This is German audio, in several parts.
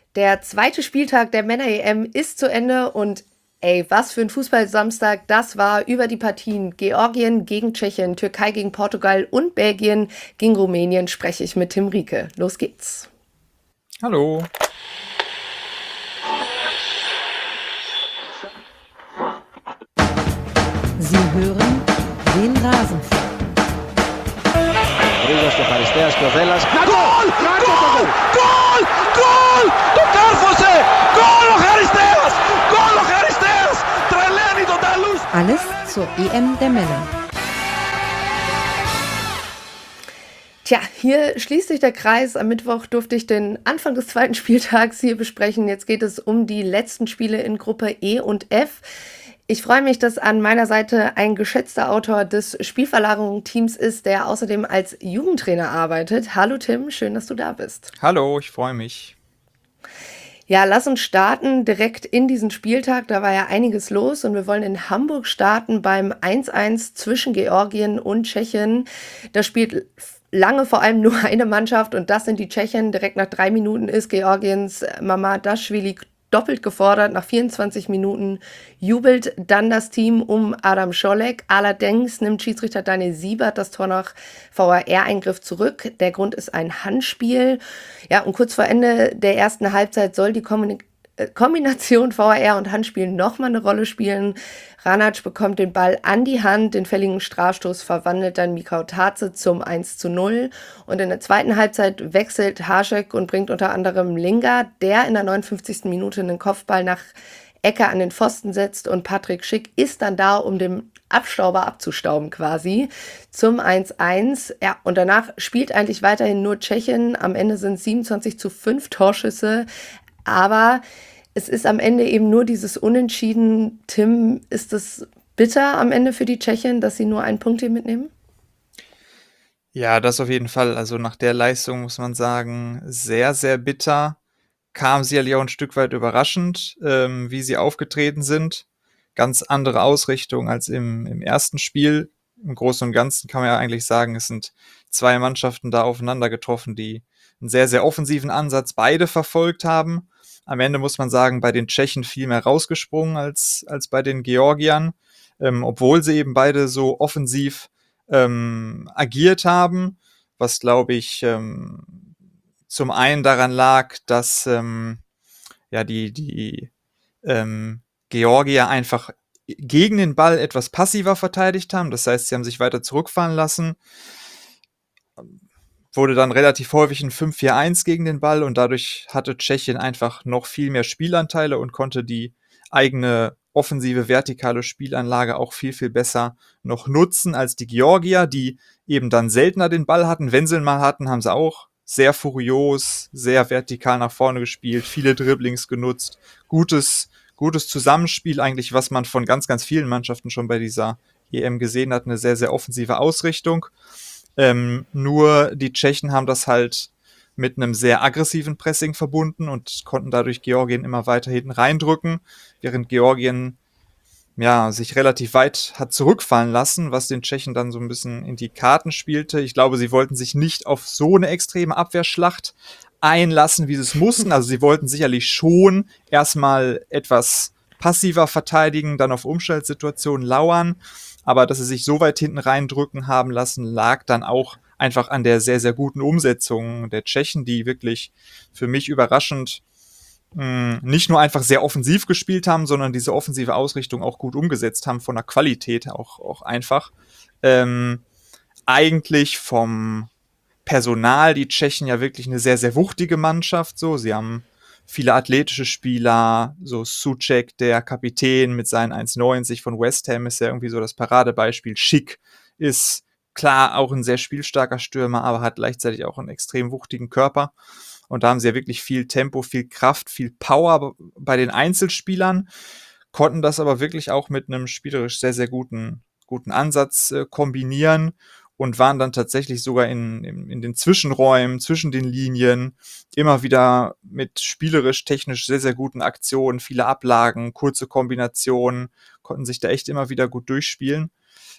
Der zweite Spieltag der Männer-EM ist zu Ende und ey, was für ein Fußballsamstag das war über die Partien Georgien gegen Tschechien, Türkei gegen Portugal und Belgien gegen Rumänien spreche ich mit Tim Rieke. Los geht's. Hallo. Sie hören den Rasenfunk. Rodriguez de Faristeas, Clozelas. ¡Gol! ¡Gol! ¡Gol! ¡Gol! ¡Το κάρφωσε! ¡Gol ο Χαριστέας! ¡Gol ο Χαριστέας! Τρελαίνει τον Ταλούς! Alles zur EM der Männer. Tja, hier schließt sich der Kreis. Am Mittwoch durfte ich den Anfang des zweiten Spieltags hier besprechen. Jetzt geht es um die letzten Spiele in Gruppe E und F. Ich freue mich, dass an meiner Seite ein geschätzter Autor des Spielverlagerung-Teams ist, der außerdem als Jugendtrainer arbeitet. Hallo Tim, schön, dass du da bist. Hallo, ich freue mich. Ja, lass uns starten direkt in diesen Spieltag. Da war ja einiges los und wir wollen in Hamburg starten beim 1:1 zwischen Georgien und Tschechien. Da spielt lange vor allem nur eine Mannschaft und das sind die Tschechen. Direkt nach 3 Minuten ist Georgiens Mamardashvili doppelt gefordert. Nach 24 Minuten jubelt dann das Team um Adam Scholek. Allerdings nimmt Schiedsrichter Daniel Siebert das Tor nach VAR-Eingriff zurück. Der Grund ist ein Handspiel. Ja, und kurz vor Ende der ersten Halbzeit soll die Kombination VAR und Handspiel nochmal eine Rolle spielen. Ranac bekommt den Ball an die Hand, den fälligen Strafstoß verwandelt dann Mikau Tatze zum 1:0. Und in der zweiten Halbzeit wechselt Hašek und bringt unter anderem Lingard, der in der 59. Minute einen Kopfball nach Ecke an den Pfosten setzt und Patrick Schick ist dann da, um den Abstauber abzustauben quasi zum 1:1. Ja, und danach spielt eigentlich weiterhin nur Tschechien. Am Ende sind 27:5 Torschüsse. Aber es ist am Ende eben nur dieses Unentschieden. Tim, ist es bitter am Ende für die Tschechen, dass sie nur einen Punkt hier mitnehmen? Ja, das auf jeden Fall. Also nach der Leistung muss man sagen, sehr, sehr bitter. Kam sicherlich auch ein Stück weit überraschend, wie sie aufgetreten sind. Ganz andere Ausrichtung als im ersten Spiel. Im Großen und Ganzen kann man ja eigentlich sagen, es sind zwei Mannschaften da aufeinander getroffen, die einen sehr, sehr offensiven Ansatz beide verfolgt haben. Am Ende muss man sagen, bei den Tschechen viel mehr rausgesprungen als bei den Georgiern, obwohl sie eben beide so offensiv agiert haben, was glaube ich zum einen daran lag, dass ja die Georgier einfach gegen den Ball etwas passiver verteidigt haben. Das heißt, sie haben sich weiter zurückfallen lassen. Wurde dann relativ häufig ein 5-4-1 gegen den Ball und dadurch hatte Tschechien einfach noch viel mehr Spielanteile und konnte die eigene offensive vertikale Spielanlage auch viel, viel besser noch nutzen als die Georgier, die eben dann seltener den Ball hatten. Wenn sie ihn mal hatten, haben sie auch sehr furios, sehr vertikal nach vorne gespielt, viele Dribblings genutzt, gutes Zusammenspiel eigentlich, was man von ganz, ganz vielen Mannschaften schon bei dieser EM gesehen hat, eine sehr, sehr offensive Ausrichtung. Nur die Tschechen haben das halt mit einem sehr aggressiven Pressing verbunden und konnten dadurch Georgien immer weiter hinten reindrücken, während Georgien ja sich relativ weit hat zurückfallen lassen, was den Tschechen dann so ein bisschen in die Karten spielte. Ich glaube, sie wollten sich nicht auf so eine extreme Abwehrschlacht einlassen, wie sie es mussten. Also sie wollten sicherlich schon erstmal etwas passiver verteidigen, dann auf Umschaltsituationen lauern. Aber dass sie sich so weit hinten reindrücken haben lassen, lag dann auch einfach an der sehr, sehr guten Umsetzung der Tschechen, die wirklich für mich überraschend nicht nur einfach sehr offensiv gespielt haben, sondern diese offensive Ausrichtung auch gut umgesetzt haben, von der Qualität auch einfach. Eigentlich vom Personal, die Tschechen ja wirklich eine sehr, sehr wuchtige Mannschaft, so. Sie haben viele athletische Spieler, so Souček, der Kapitän mit seinen 1,90 von West Ham ist ja irgendwie so das Paradebeispiel. Schick ist klar auch ein sehr spielstarker Stürmer, aber hat gleichzeitig auch einen extrem wuchtigen Körper. Und da haben sie ja wirklich viel Tempo, viel Kraft, viel Power bei den Einzelspielern, konnten das aber wirklich auch mit einem spielerisch sehr, sehr guten Ansatz kombinieren und waren dann tatsächlich sogar in den Zwischenräumen, zwischen den Linien, immer wieder mit spielerisch, technisch sehr, sehr guten Aktionen, viele Ablagen, kurze Kombinationen, konnten sich da echt immer wieder gut durchspielen.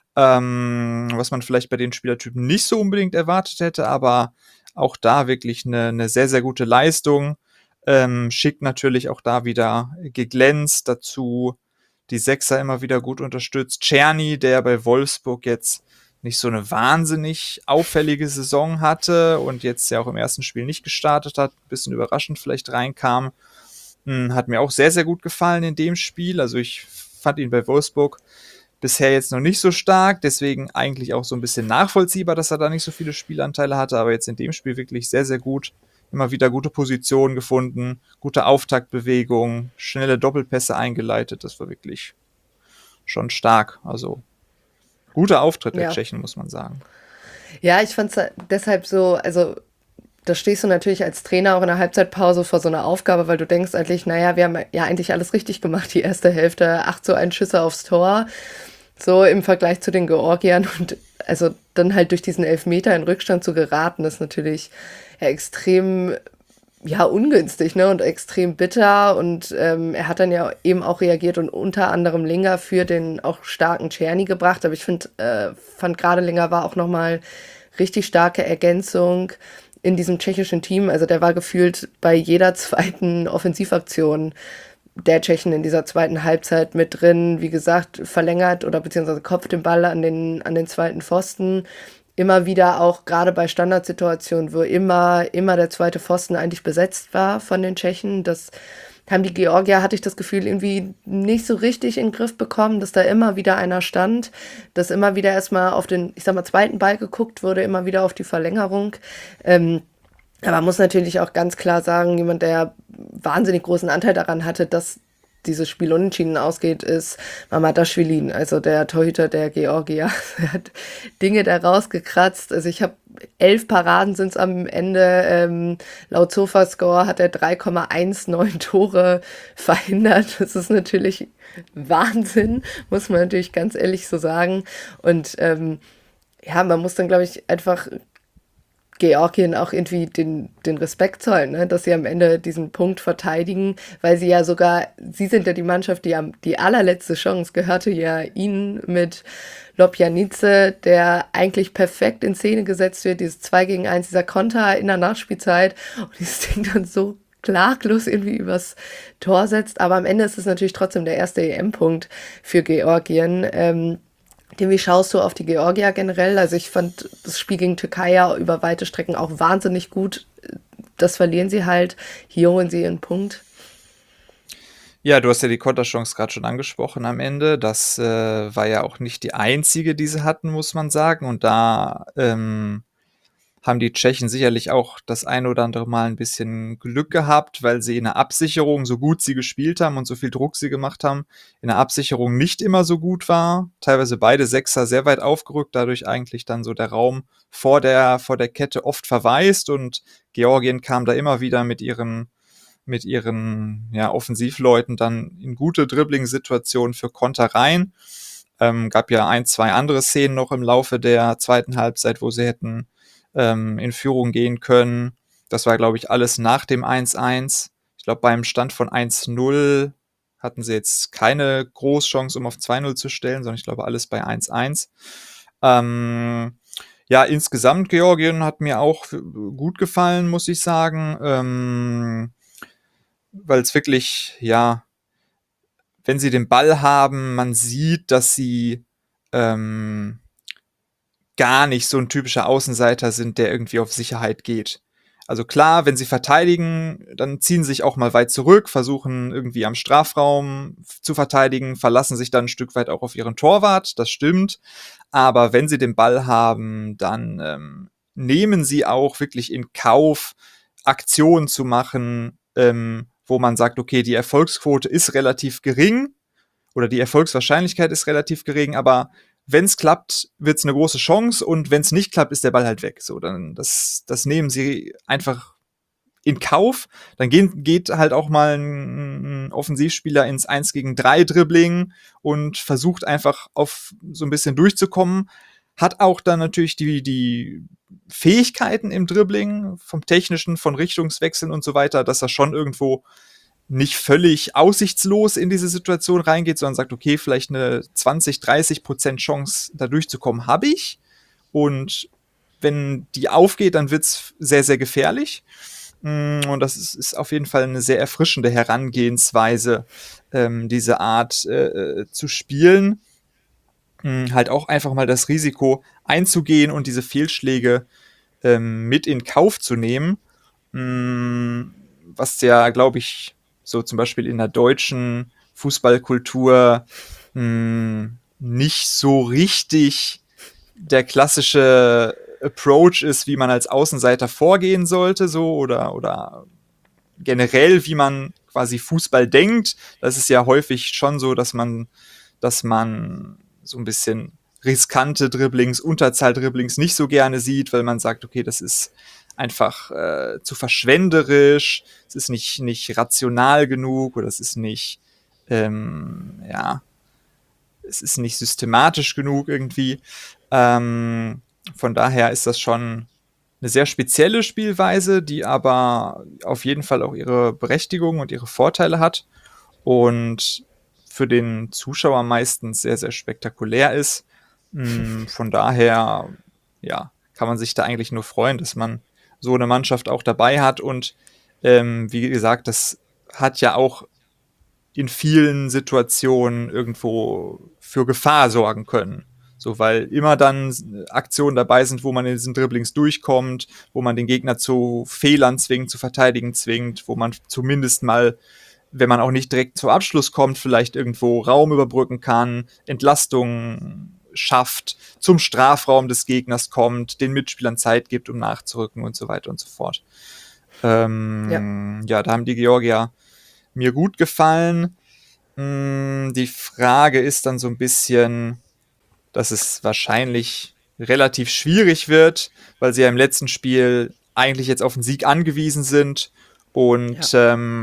Was man vielleicht bei den Spielertypen nicht so unbedingt erwartet hätte, aber auch da wirklich eine sehr, sehr gute Leistung. Schick natürlich auch da wieder geglänzt, dazu die Sechser immer wieder gut unterstützt. Czerny, der bei Wolfsburg jetzt nicht so eine wahnsinnig auffällige Saison hatte und jetzt ja auch im ersten Spiel nicht gestartet hat, ein bisschen überraschend vielleicht reinkam, hat mir auch sehr, sehr gut gefallen in dem Spiel. Also ich fand ihn bei Wolfsburg bisher jetzt noch nicht so stark, deswegen eigentlich auch so ein bisschen nachvollziehbar, dass er da nicht so viele Spielanteile hatte, aber jetzt in dem Spiel wirklich sehr, sehr gut. Immer wieder gute Positionen gefunden, gute Auftaktbewegung, schnelle Doppelpässe eingeleitet. Das war wirklich schon stark. Also guter Auftritt der Ja. Tschechen, muss man sagen. Ja, ich fand es deshalb so, also da stehst du natürlich als Trainer auch in der Halbzeitpause vor so einer Aufgabe, weil du denkst eigentlich, naja, wir haben ja eigentlich alles richtig gemacht, die erste Hälfte, 8:1 Schüsse aufs Tor, so im Vergleich zu den Georgiern und also dann halt durch diesen Elfmeter in Rückstand zu geraten, ist natürlich ja extrem ja, ungünstig, ne, und extrem bitter und er hat dann ja eben auch reagiert und unter anderem Linger für den auch starken Czerny gebracht, aber ich fand gerade Linger war auch nochmal richtig starke Ergänzung in diesem tschechischen Team, also der war gefühlt bei jeder zweiten Offensivaktion der Tschechen in dieser zweiten Halbzeit mit drin, wie gesagt, verlängert oder beziehungsweise kopft den Ball an den zweiten Pfosten. Immer wieder auch gerade bei Standardsituationen, wo immer der zweite Pfosten eigentlich besetzt war von den Tschechen. Das haben die Georgier, hatte ich das Gefühl, irgendwie nicht so richtig in den Griff bekommen, dass da immer wieder einer stand, dass immer wieder erstmal auf den, ich sag mal, zweiten Ball geguckt wurde, immer wieder auf die Verlängerung. Aber man muss natürlich auch ganz klar sagen, jemand, der wahnsinnig großen Anteil daran hatte, dass dieses Spiel unentschieden ausgeht, ist Mamardashvili, also der Torhüter der Georgier. Er hat Dinge da rausgekratzt. Also ich habe 11 Paraden sind es am Ende. Laut Sofascore hat er 3,19 Tore verhindert. Das ist natürlich Wahnsinn, muss man natürlich ganz ehrlich so sagen. Und ja, man muss dann, glaube ich, einfach Georgien auch irgendwie den Respekt zollen, ne? Dass sie am Ende diesen Punkt verteidigen, weil sie ja sogar, sie sind ja die Mannschaft, die allerletzte Chance gehörte ja ihnen mit Lobjanice, der eigentlich perfekt in Szene gesetzt wird, dieses 2-gegen-1, dieser Konter in der Nachspielzeit und dieses Ding dann so klaglos irgendwie übers Tor setzt, aber am Ende ist es natürlich trotzdem der erste EM-Punkt für Georgien. Wie schaust du auf die Georgier generell? Also ich fand das Spiel gegen Türkei ja über weite Strecken auch wahnsinnig gut. Das verlieren sie halt. Hier holen sie ihren Punkt. Ja, du hast ja die Konterchance gerade schon angesprochen am Ende. Das war ja auch nicht die einzige, die sie hatten, muss man sagen. Und da haben die Tschechen sicherlich auch das ein oder andere Mal ein bisschen Glück gehabt, weil sie in der Absicherung, so gut sie gespielt haben und so viel Druck sie gemacht haben, in der Absicherung nicht immer so gut war. Teilweise beide Sechser sehr weit aufgerückt, dadurch eigentlich dann so der Raum vor der Kette oft verwaist und Georgien kam da immer wieder mit ihren ja, Offensivleuten dann in gute Dribbling-Situationen für Konter rein. Gab ja 1, 2 andere Szenen noch im Laufe der zweiten Halbzeit, wo sie hätten in Führung gehen können. Das war, glaube ich, alles nach dem 1-1. Ich glaube, beim Stand von 1-0 hatten sie jetzt keine Großchance, um auf 2-0 zu stellen, sondern ich glaube, alles bei 1-1. Ja, insgesamt Georgien hat mir auch gut gefallen, muss ich sagen, weil es wirklich, ja, wenn sie den Ball haben, man sieht, dass sie gar nicht so ein typischer Außenseiter sind, der irgendwie auf Sicherheit geht. Also klar, wenn sie verteidigen, dann ziehen sie sich auch mal weit zurück, versuchen irgendwie am Strafraum zu verteidigen, verlassen sich dann ein Stück weit auch auf ihren Torwart, das stimmt. Aber wenn sie den Ball haben, dann nehmen sie auch wirklich in Kauf, Aktionen zu machen, wo man sagt, okay, die Erfolgsquote ist relativ gering oder die Erfolgswahrscheinlichkeit ist relativ gering, aber wenn es klappt, wird es eine große Chance und wenn es nicht klappt, ist der Ball halt weg. So, dann das nehmen sie einfach in Kauf. Dann geht halt auch mal ein Offensivspieler ins 1 gegen 3 Dribbling und versucht einfach auf so ein bisschen durchzukommen. Hat auch dann natürlich die Fähigkeiten im Dribbling, vom Technischen, von Richtungswechseln und so weiter, dass er schon irgendwo nicht völlig aussichtslos in diese Situation reingeht, sondern sagt, okay, vielleicht eine 20-30% Chance, da durchzukommen, habe ich. Und wenn die aufgeht, dann wird's sehr, sehr gefährlich. Und das ist auf jeden Fall eine sehr erfrischende Herangehensweise, diese Art zu spielen. Halt auch einfach mal das Risiko einzugehen und diese Fehlschläge mit in Kauf zu nehmen. Was ja, glaube ich, so zum Beispiel in der deutschen Fußballkultur nicht so richtig der klassische Approach ist, wie man als Außenseiter vorgehen sollte, so oder generell, wie man quasi Fußball denkt. Das ist ja häufig schon so, dass man so ein bisschen riskante Dribblings, Unterzahldribblings nicht so gerne sieht, weil man sagt, okay, das ist einfach zu verschwenderisch, es ist nicht rational genug oder es ist nicht es ist nicht systematisch genug irgendwie. Von daher ist das schon eine sehr spezielle Spielweise, die aber auf jeden Fall auch ihre Berechtigung und ihre Vorteile hat und für den Zuschauer meistens sehr, sehr spektakulär ist. Von daher, ja, kann man sich da eigentlich nur freuen, dass man so eine Mannschaft auch dabei hat und wie gesagt, das hat ja auch in vielen Situationen irgendwo für Gefahr sorgen können. So, weil immer dann Aktionen dabei sind, wo man in diesen Dribblings durchkommt, wo man den Gegner zu Fehlern zwingt, zu verteidigen zwingt, wo man zumindest mal, wenn man auch nicht direkt zum Abschluss kommt, vielleicht irgendwo Raum überbrücken kann, Entlastung schafft, zum Strafraum des Gegners kommt, den Mitspielern Zeit gibt, um nachzurücken und so weiter und so fort. Da haben die Georgier mir gut gefallen. Die Frage ist dann so ein bisschen, dass es wahrscheinlich relativ schwierig wird, weil sie ja im letzten Spiel eigentlich jetzt auf den Sieg angewiesen sind und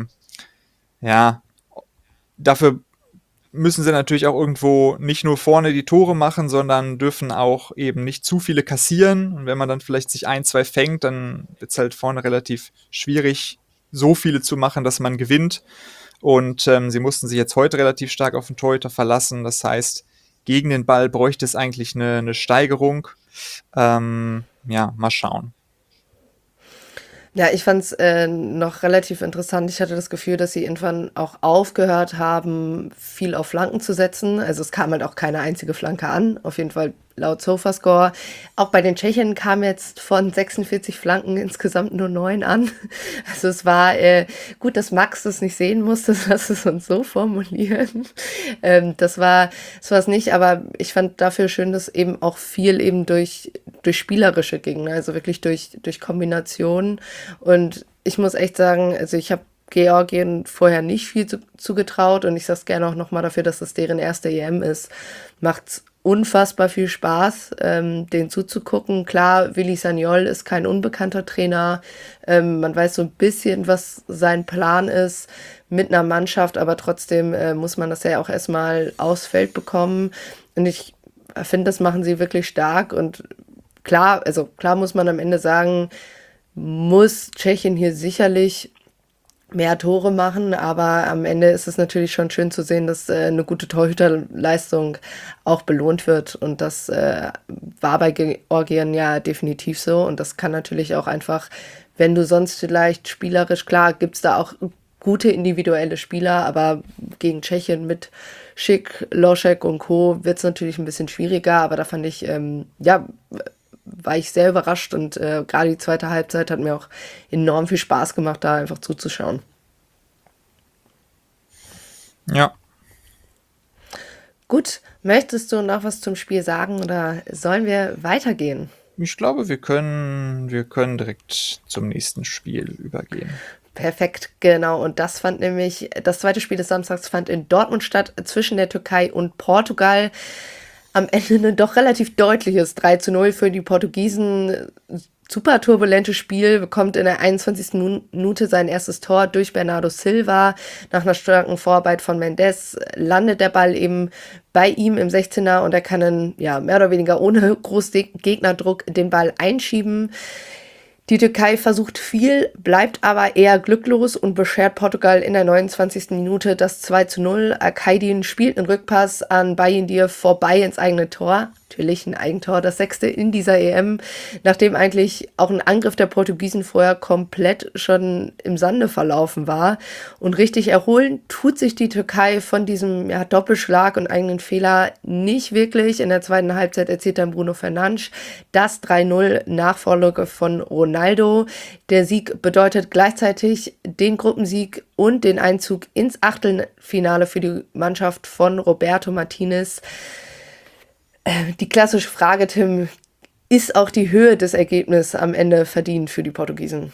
dafür müssen sie natürlich auch irgendwo nicht nur vorne die Tore machen, sondern dürfen auch eben nicht zu viele kassieren. Und wenn man dann vielleicht sich 1, 2 fängt, dann wird es halt vorne relativ schwierig, so viele zu machen, dass man gewinnt. Und sie mussten sich jetzt heute relativ stark auf den Torhüter verlassen. Das heißt, gegen den Ball bräuchte es eigentlich eine Steigerung. Mal schauen. Ja, ich fand es noch relativ interessant. Ich hatte das Gefühl, dass sie irgendwann auch aufgehört haben, viel auf Flanken zu setzen. Also es kam halt auch keine einzige Flanke an. Auf jeden Fall laut Sofascore. Auch bei den Tschechen kam jetzt von 46 Flanken insgesamt nur 9 an. Also es war gut, dass Max das nicht sehen musste, dass es uns so formulieren. Das war es nicht, aber ich fand dafür schön, dass eben auch viel eben durch spielerische ging, ne? Also wirklich durch Kombinationen. Und ich muss echt sagen, also ich habe Georgien vorher nicht viel zugetraut und ich sage es gerne auch nochmal dafür, dass das deren erste EM ist. Macht's unfassbar viel Spaß, denen zuzugucken. Klar, Willi Sagnol ist kein unbekannter Trainer. Man weiß so ein bisschen, was sein Plan ist mit einer Mannschaft, aber trotzdem muss man das ja auch erstmal aufs Feld bekommen. Und ich finde, das machen sie wirklich stark. Und klar muss man am Ende sagen, muss Tschechien hier sicherlich mehr Tore machen, aber am Ende ist es natürlich schon schön zu sehen, dass eine gute Torhüterleistung auch belohnt wird und das war bei Georgien ja definitiv so und das kann natürlich auch einfach, wenn du sonst vielleicht spielerisch, klar gibt's da auch gute individuelle Spieler, aber gegen Tschechien mit Schick, Loschek und Co. wird's natürlich ein bisschen schwieriger, aber da fand ich, war ich sehr überrascht und gerade die zweite Halbzeit hat mir auch enorm viel Spaß gemacht, da einfach zuzuschauen. Ja. Gut, möchtest du noch was zum Spiel sagen oder sollen wir weitergehen? Ich glaube, wir können direkt zum nächsten Spiel übergehen. Perfekt, genau. Und das zweite Spiel des Samstags fand in Dortmund statt, zwischen der Türkei und Portugal. Am Ende ein doch relativ deutliches 3:0 für die Portugiesen. Super turbulentes Spiel, bekommt in der 21. Minute sein erstes Tor durch Bernardo Silva. Nach einer starken Vorarbeit von Mendes landet der Ball eben bei ihm im 16er und er kann dann mehr oder weniger ohne großen Gegnerdruck den Ball einschieben. Die Türkei versucht viel, bleibt aber eher glücklos und beschert Portugal in der 29. Minute das 2:0. Akaydin spielt einen Rückpass an Bayindir vorbei ins eigene Tor. natürlich ein Eigentor, das 6. in dieser EM, nachdem eigentlich auch ein Angriff der Portugiesen vorher komplett schon im Sande verlaufen war. Und richtig erholen tut sich die Türkei von diesem Doppelschlag und eigenen Fehler nicht wirklich. In der zweiten Halbzeit erzielt dann Bruno Fernandes das 3:0 nach Vorlage von Ronaldo. Der Sieg bedeutet gleichzeitig den Gruppensieg und den Einzug ins Achtelfinale für die Mannschaft von Roberto Martinez. Die klassische Frage, Tim, ist auch die Höhe des Ergebnisses am Ende verdient für die Portugiesen?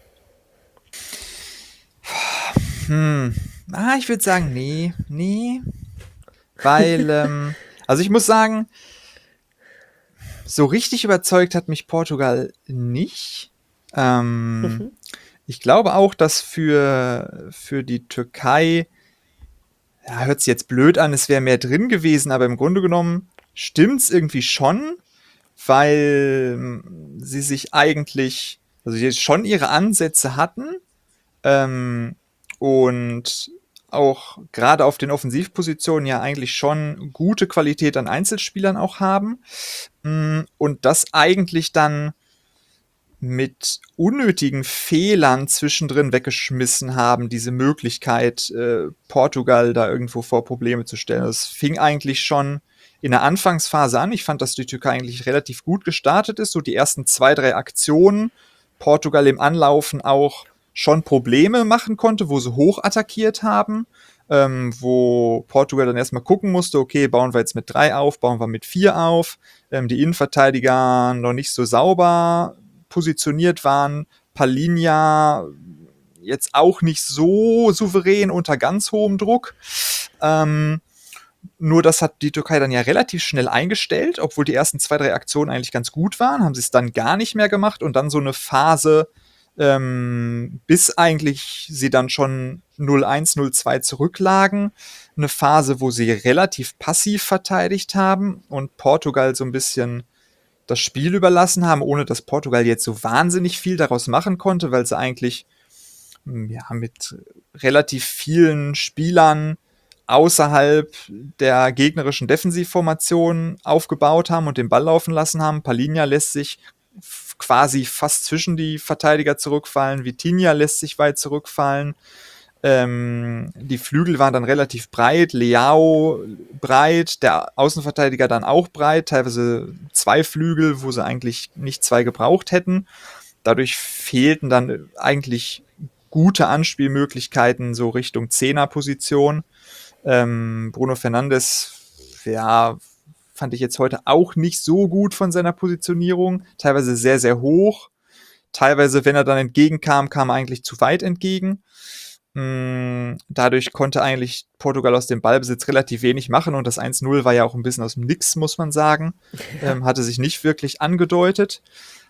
Ich würde sagen, nee. Weil, also ich muss sagen, so richtig überzeugt hat mich Portugal nicht. Ich glaube auch, dass für die Türkei, hört sich jetzt blöd an, es wäre mehr drin gewesen, aber im Grunde genommen stimmt's irgendwie schon, weil sie sich eigentlich, also sie schon ihre Ansätze hatten, und auch gerade auf den Offensivpositionen ja eigentlich schon gute Qualität an Einzelspielern auch haben, und das eigentlich dann mit unnötigen Fehlern zwischendrin weggeschmissen haben, diese Möglichkeit, Portugal da irgendwo vor Probleme zu stellen. Das fing eigentlich schon in der Anfangsphase an. Ich fand, dass die Türkei eigentlich relativ gut gestartet ist. So die ersten 2, 3 Aktionen. Portugal im Anlaufen auch schon Probleme machen konnte, wo sie hoch attackiert haben. Wo Portugal dann erstmal gucken musste, okay, bauen wir jetzt mit 3 auf, bauen wir mit 4 auf. Die Innenverteidiger noch nicht so sauber positioniert waren. Palinha jetzt auch nicht so souverän unter ganz hohem Druck. Nur das hat die Türkei dann ja relativ schnell eingestellt, obwohl die ersten 2, 3 Aktionen eigentlich ganz gut waren, haben sie es dann gar nicht mehr gemacht und dann so eine Phase, bis eigentlich sie dann schon 0-1, 0-2 zurücklagen. Eine Phase, wo sie relativ passiv verteidigt haben und Portugal so ein bisschen das Spiel überlassen haben, ohne dass Portugal jetzt so wahnsinnig viel daraus machen konnte, weil sie eigentlich mit relativ vielen Spielern außerhalb der gegnerischen Defensivformation aufgebaut haben und den Ball laufen lassen haben. Palinha lässt sich quasi fast zwischen die Verteidiger zurückfallen, Vitinha lässt sich weit zurückfallen. Die Flügel waren dann relativ breit, Leao breit, der Außenverteidiger dann auch breit, teilweise 2 Flügel, wo sie eigentlich nicht 2 gebraucht hätten. Dadurch fehlten dann eigentlich gute Anspielmöglichkeiten so Richtung 10er-Position. Bruno Fernandes, fand ich jetzt heute auch nicht so gut von seiner Positionierung, teilweise sehr, sehr hoch. Teilweise, wenn er dann entgegenkam, kam er eigentlich zu weit entgegen. Dadurch konnte eigentlich Portugal aus dem Ballbesitz relativ wenig machen und das 1:0 war ja auch ein bisschen aus dem Nix, muss man sagen. Hatte sich nicht wirklich angedeutet.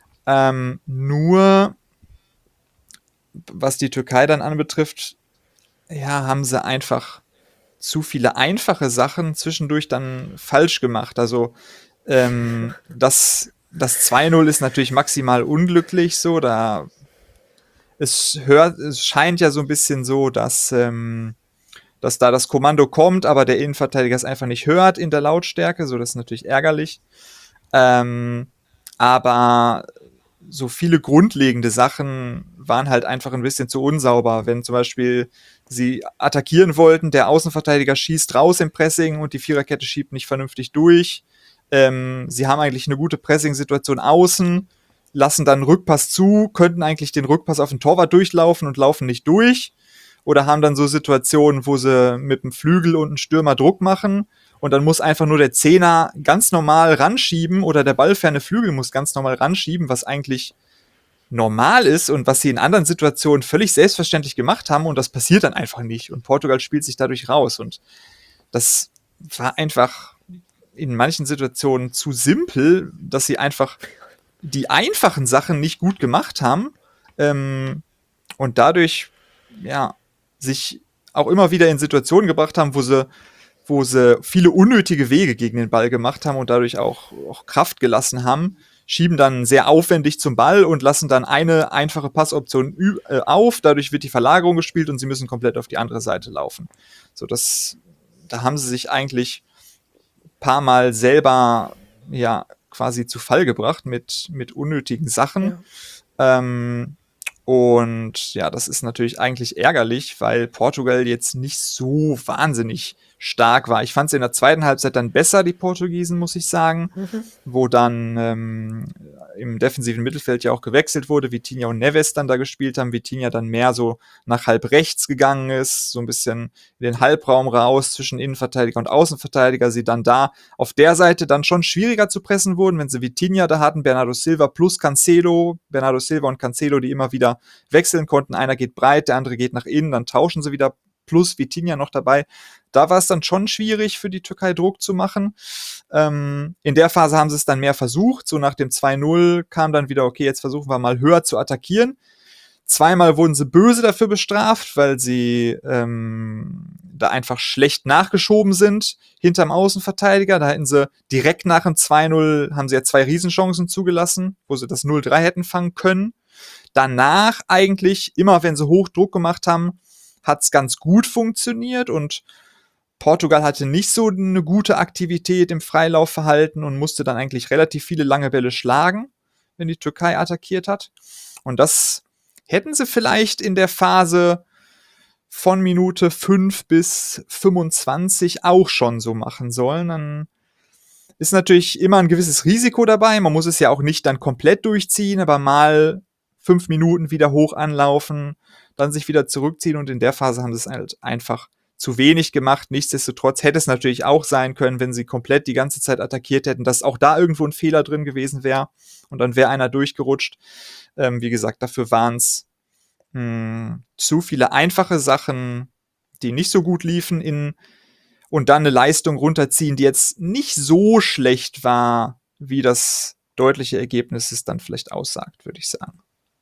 Nur, was die Türkei dann anbetrifft, haben sie einfach zu viele einfache Sachen zwischendurch dann falsch gemacht. Also das 2:0 ist natürlich maximal unglücklich, so, es scheint ja so ein bisschen so, dass da das Kommando kommt, aber der Innenverteidiger es einfach nicht hört in der Lautstärke, so, das ist natürlich ärgerlich. Aber so viele grundlegende Sachen waren halt einfach ein bisschen zu unsauber. Wenn zum Beispiel sie attackieren wollten, der Außenverteidiger schießt raus im Pressing und die Viererkette schiebt nicht vernünftig durch. Sie haben eigentlich eine gute Pressing-Situation außen, lassen dann einen Rückpass zu, könnten eigentlich den Rückpass auf den Torwart durchlaufen und laufen nicht durch. Oder haben dann so Situationen, wo sie mit dem Flügel und einem Stürmer Druck machen und dann muss einfach nur der Zehner ganz normal ranschieben oder der ballferne Flügel muss ganz normal ranschieben, was eigentlich normal ist und was sie in anderen Situationen völlig selbstverständlich gemacht haben und das passiert dann einfach nicht und Portugal spielt sich dadurch raus und das war einfach in manchen Situationen zu simpel, dass sie einfach die einfachen Sachen nicht gut gemacht haben und dadurch sich auch immer wieder in Situationen gebracht haben, wo sie viele unnötige Wege gegen den Ball gemacht haben und dadurch auch Kraft gelassen haben, schieben dann sehr aufwendig zum Ball und lassen dann eine einfache Passoption auf, dadurch wird die Verlagerung gespielt und sie müssen komplett auf die andere Seite laufen. So, da haben sie sich eigentlich ein paar Mal selber ja quasi zu Fall gebracht mit unnötigen Sachen. Und ja, das ist natürlich eigentlich ärgerlich, weil Portugal jetzt nicht so wahnsinnig stark war. Ich fand es in der zweiten Halbzeit dann besser, die Portugiesen, muss ich sagen, wo dann im defensiven Mittelfeld ja auch gewechselt wurde, Vitinha und Neves dann da gespielt haben, Vitinha dann mehr so nach halb rechts gegangen ist, so ein bisschen in den Halbraum raus zwischen Innenverteidiger und Außenverteidiger, sie dann da auf der Seite dann schon schwieriger zu pressen wurden, wenn sie Vitinha da hatten, Bernardo Silva plus Cancelo, Bernardo Silva und Cancelo, die immer wieder wechseln konnten, einer geht breit, der andere geht nach innen, dann tauschen sie wieder, plus Vitinha noch dabei. Da war es dann schon schwierig für die Türkei Druck zu machen. In der Phase haben sie es dann mehr versucht, so nach dem 2-0 kam dann wieder, okay, jetzt versuchen wir mal höher zu attackieren. Zweimal wurden sie böse dafür bestraft, weil sie da einfach schlecht nachgeschoben sind hinterm Außenverteidiger. Da hätten sie direkt nach dem 2-0 haben sie ja 2 Riesenchancen zugelassen, wo sie das 0-3 hätten fangen können. Danach eigentlich, immer wenn sie Hochdruck gemacht haben, hat es ganz gut funktioniert und Portugal hatte nicht so eine gute Aktivität im Freilaufverhalten und musste dann eigentlich relativ viele lange Bälle schlagen, wenn die Türkei attackiert hat. Und das hätten sie vielleicht in der Phase von Minute 5 bis 25 auch schon so machen sollen. Dann ist natürlich immer ein gewisses Risiko dabei. Man muss es ja auch nicht dann komplett durchziehen, aber mal 5 Minuten wieder hoch anlaufen, dann sich wieder zurückziehen und in der Phase haben sie es halt einfach zu wenig gemacht. Nichtsdestotrotz hätte es natürlich auch sein können, wenn sie komplett die ganze Zeit attackiert hätten, dass auch da irgendwo ein Fehler drin gewesen wäre und dann wäre einer durchgerutscht. Wie gesagt, dafür waren es zu viele einfache Sachen, die nicht so gut liefen und dann eine Leistung runterziehen, die jetzt nicht so schlecht war, wie das deutliche Ergebnis es dann vielleicht aussagt, würde ich sagen.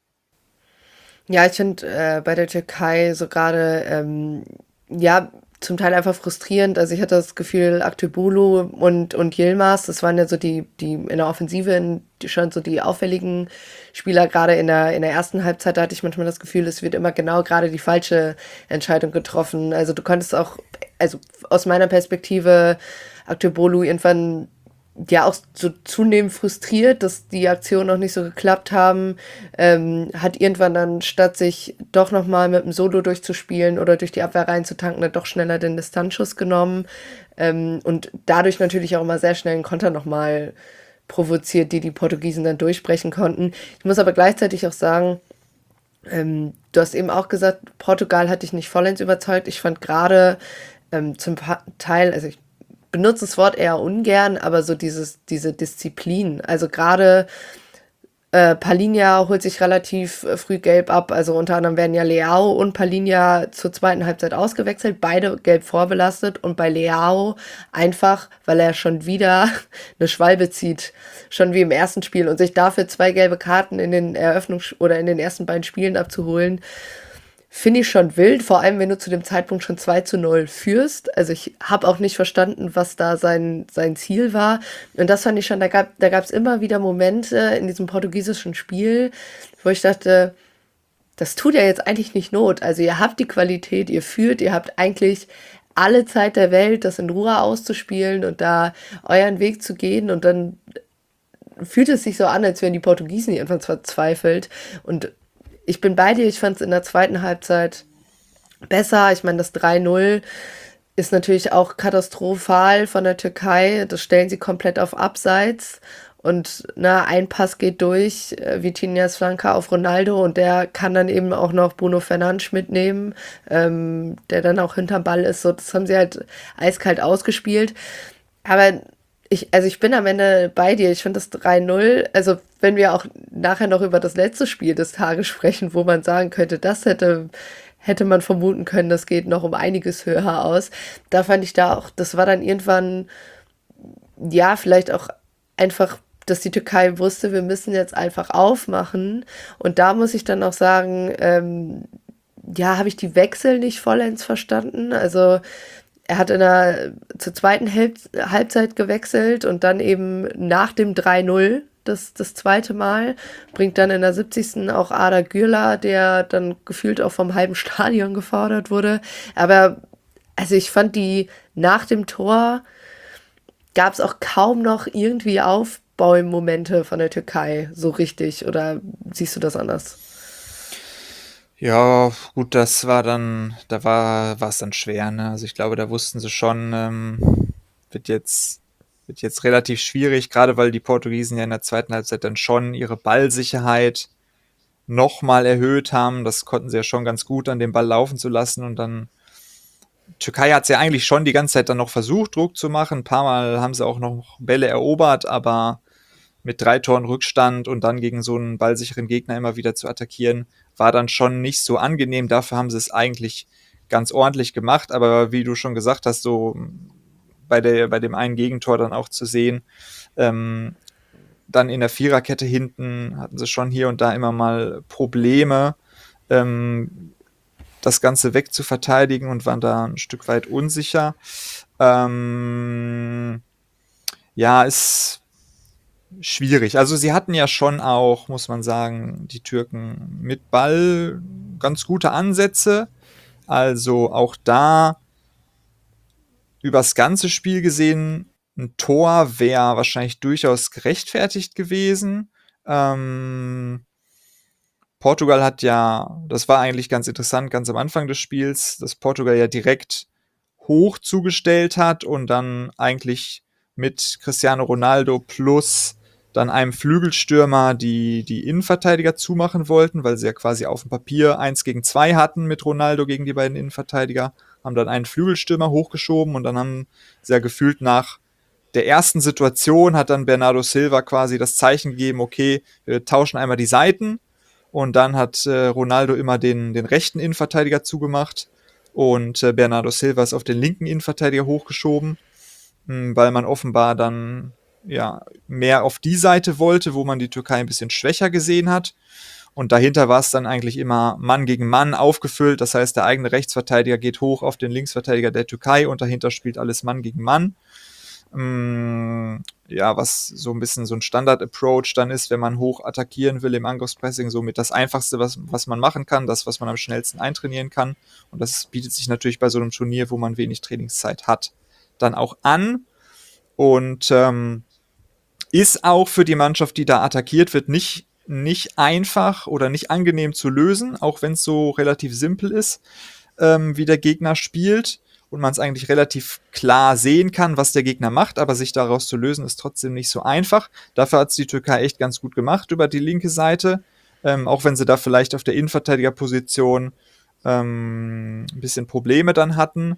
Ja, ich finde bei der Türkei so gerade, ja, zum Teil einfach frustrierend. Also ich hatte das Gefühl, Aktürkoğlu und Yilmaz, das waren ja so die in der Offensive schon so die auffälligen Spieler. Gerade in der ersten Halbzeit, da hatte ich manchmal das Gefühl, es wird immer genau gerade die falsche Entscheidung getroffen. Also du konntest auch, also aus meiner Perspektive, Aktürkoğlu irgendwann ja auch so zunehmend frustriert, dass die Aktionen noch nicht so geklappt haben, hat irgendwann dann, statt sich doch nochmal mit dem Solo durchzuspielen oder durch die Abwehr reinzutanken, dann doch schneller den Distanzschuss genommen und dadurch natürlich auch immer sehr schnell einen Konter nochmal provoziert, die Portugiesen dann durchbrechen konnten. Ich muss aber gleichzeitig auch sagen, du hast eben auch gesagt, Portugal hat dich nicht vollends überzeugt. Ich fand gerade zum Teil, also ich benutze das Wort eher ungern, aber so diese Disziplin. Also gerade Palhinha holt sich relativ früh gelb ab. Also unter anderem werden ja Leao und Palhinha zur zweiten Halbzeit ausgewechselt, beide gelb vorbelastet und bei Leao einfach, weil er schon wieder eine Schwalbe zieht, schon wie im ersten Spiel und sich dafür 2 gelbe Karten in den oder in den ersten beiden Spielen abzuholen, finde ich schon wild, vor allem wenn du zu dem Zeitpunkt schon 2-0 führst. Also ich habe auch nicht verstanden, was da sein Ziel war. Und das fand ich schon, da gab's immer wieder Momente in diesem portugiesischen Spiel, wo ich dachte, das tut ja jetzt eigentlich nicht Not. Also ihr habt die Qualität, ihr führt, ihr habt eigentlich alle Zeit der Welt, das in Ruhe auszuspielen und da euren Weg zu gehen. Und dann fühlt es sich so an, als wären die Portugiesen irgendwann verzweifelt. Und ich bin bei dir, ich fand es in der zweiten Halbzeit besser. Ich meine, das 3-0 ist natürlich auch katastrophal von der Türkei. Das stellen sie komplett auf Abseits. Und ein Pass geht durch, Vitinhas Flanke auf Ronaldo und der kann dann eben auch noch Bruno Fernandes mitnehmen, der dann auch hinterm Ball ist. So, das haben sie halt eiskalt ausgespielt. Aber ich bin am Ende bei dir. Ich finde das 3-0, also wenn wir auch nachher noch über das letzte Spiel des Tages sprechen, wo man sagen könnte, das hätte man vermuten können, das geht noch um einiges höher aus. Da fand ich das war dann irgendwann, ja, vielleicht auch einfach, dass die Türkei wusste, wir müssen jetzt einfach aufmachen. Und da muss ich dann auch sagen, ja, habe ich die Wechsel nicht vollends verstanden. Also er hat zur zweiten Halbzeit gewechselt und dann eben nach dem 3-0 das zweite Mal, bringt dann in der 70. auch Arda Güler, der dann gefühlt auch vom halben Stadion gefordert wurde. Aber also ich fand die nach dem Tor gab es auch kaum noch irgendwie Aufbaumomente von der Türkei so richtig. Oder siehst du das anders? Ja, gut, da war es dann schwer, ne? Also ich glaube, da wussten sie schon, wird jetzt, wird jetzt relativ schwierig, gerade weil die Portugiesen ja in der zweiten Halbzeit dann schon ihre Ballsicherheit nochmal erhöht haben. Das konnten sie ja schon ganz gut, an den Ball laufen zu lassen. Und dann, Türkei hat es ja eigentlich schon die ganze Zeit dann noch versucht, Druck zu machen. Ein paar Mal haben sie auch noch Bälle erobert, aber mit 3 Toren Rückstand und dann gegen so einen ballsicheren Gegner immer wieder zu attackieren, war dann schon nicht so angenehm. Dafür haben sie es eigentlich ganz ordentlich gemacht. Aber wie du schon gesagt hast, so bei dem einen Gegentor dann auch zu sehen, ähm, dann in der Viererkette hinten hatten sie schon hier und da immer mal Probleme, das Ganze wegzuverteidigen und waren da ein Stück weit unsicher. Ja, ist schwierig. Also sie hatten ja schon auch, muss man sagen, die Türken mit Ball ganz gute Ansätze. Also auch da übers ganze Spiel gesehen, ein Tor wäre wahrscheinlich durchaus gerechtfertigt gewesen. Portugal hat ja, das war eigentlich ganz interessant, ganz am Anfang des Spiels, dass Portugal ja direkt hoch zugestellt hat und dann eigentlich mit Cristiano Ronaldo plus dann einem Flügelstürmer die Innenverteidiger zumachen wollten, weil sie ja quasi auf dem Papier 1 gegen 2 hatten mit Ronaldo gegen die beiden Innenverteidiger, haben dann einen Flügelstürmer hochgeschoben und dann haben sie ja gefühlt nach der ersten Situation hat dann Bernardo Silva quasi das Zeichen gegeben, okay, wir tauschen einmal die Seiten und dann hat Ronaldo immer den rechten Innenverteidiger zugemacht und Bernardo Silva ist auf den linken Innenverteidiger hochgeschoben, weil man offenbar dann ja mehr auf die Seite wollte, wo man die Türkei ein bisschen schwächer gesehen hat. Und dahinter war es dann eigentlich immer Mann gegen Mann aufgefüllt. Das heißt, der eigene Rechtsverteidiger geht hoch auf den Linksverteidiger der Türkei und dahinter spielt alles Mann gegen Mann. Ja, was so ein bisschen so ein Standard-Approach dann ist, wenn man hoch attackieren will im Angriffspressing, somit das Einfachste, was man machen kann, das, was man am schnellsten eintrainieren kann. Und das bietet sich natürlich bei so einem Turnier, wo man wenig Trainingszeit hat, dann auch an. Und ist auch für die Mannschaft, die da attackiert wird, nicht einfach oder nicht angenehm zu lösen, auch wenn es so relativ simpel ist, wie der Gegner spielt und man es eigentlich relativ klar sehen kann, was der Gegner macht, aber sich daraus zu lösen, ist trotzdem nicht so einfach. Dafür hat es die Türkei echt ganz gut gemacht über die linke Seite, auch wenn sie da vielleicht auf der Innenverteidigerposition ein bisschen Probleme dann hatten.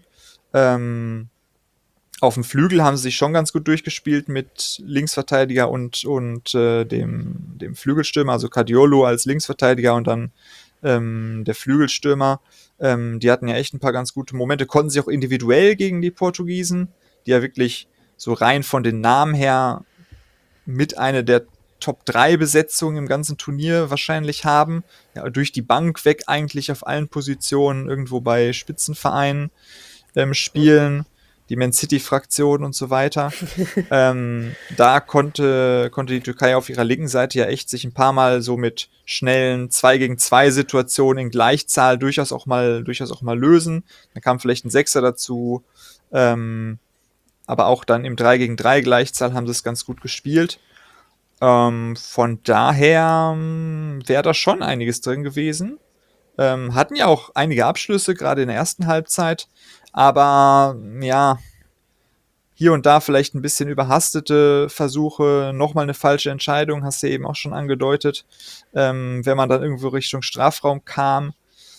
Auf dem Flügel haben sie sich schon ganz gut durchgespielt mit Linksverteidiger und dem Flügelstürmer, also Kadiolu als Linksverteidiger und dann der Flügelstürmer. Die hatten ja echt ein paar ganz gute Momente, konnten sich auch individuell gegen die Portugiesen, die ja wirklich so rein von den Namen her mit einer der Top-3-Besetzungen im ganzen Turnier wahrscheinlich haben. Ja, durch die Bank weg eigentlich auf allen Positionen, irgendwo bei Spitzenvereinen spielen. Die Man City-Fraktion und so weiter. Da konnte die Türkei auf ihrer linken Seite ja echt sich ein paar Mal so mit schnellen 2-gegen-2 Situationen in Gleichzahl durchaus auch mal lösen. Dann kam vielleicht ein Sechser dazu, aber auch dann im 3-gegen-3 Gleichzahl haben sie es ganz gut gespielt. Von daher wäre da schon einiges drin gewesen. Hatten ja auch einige Abschlüsse, gerade in der ersten Halbzeit. Aber ja, hier und da vielleicht ein bisschen überhastete Versuche, nochmal eine falsche Entscheidung, hast du eben auch schon angedeutet, wenn man dann irgendwo Richtung Strafraum kam.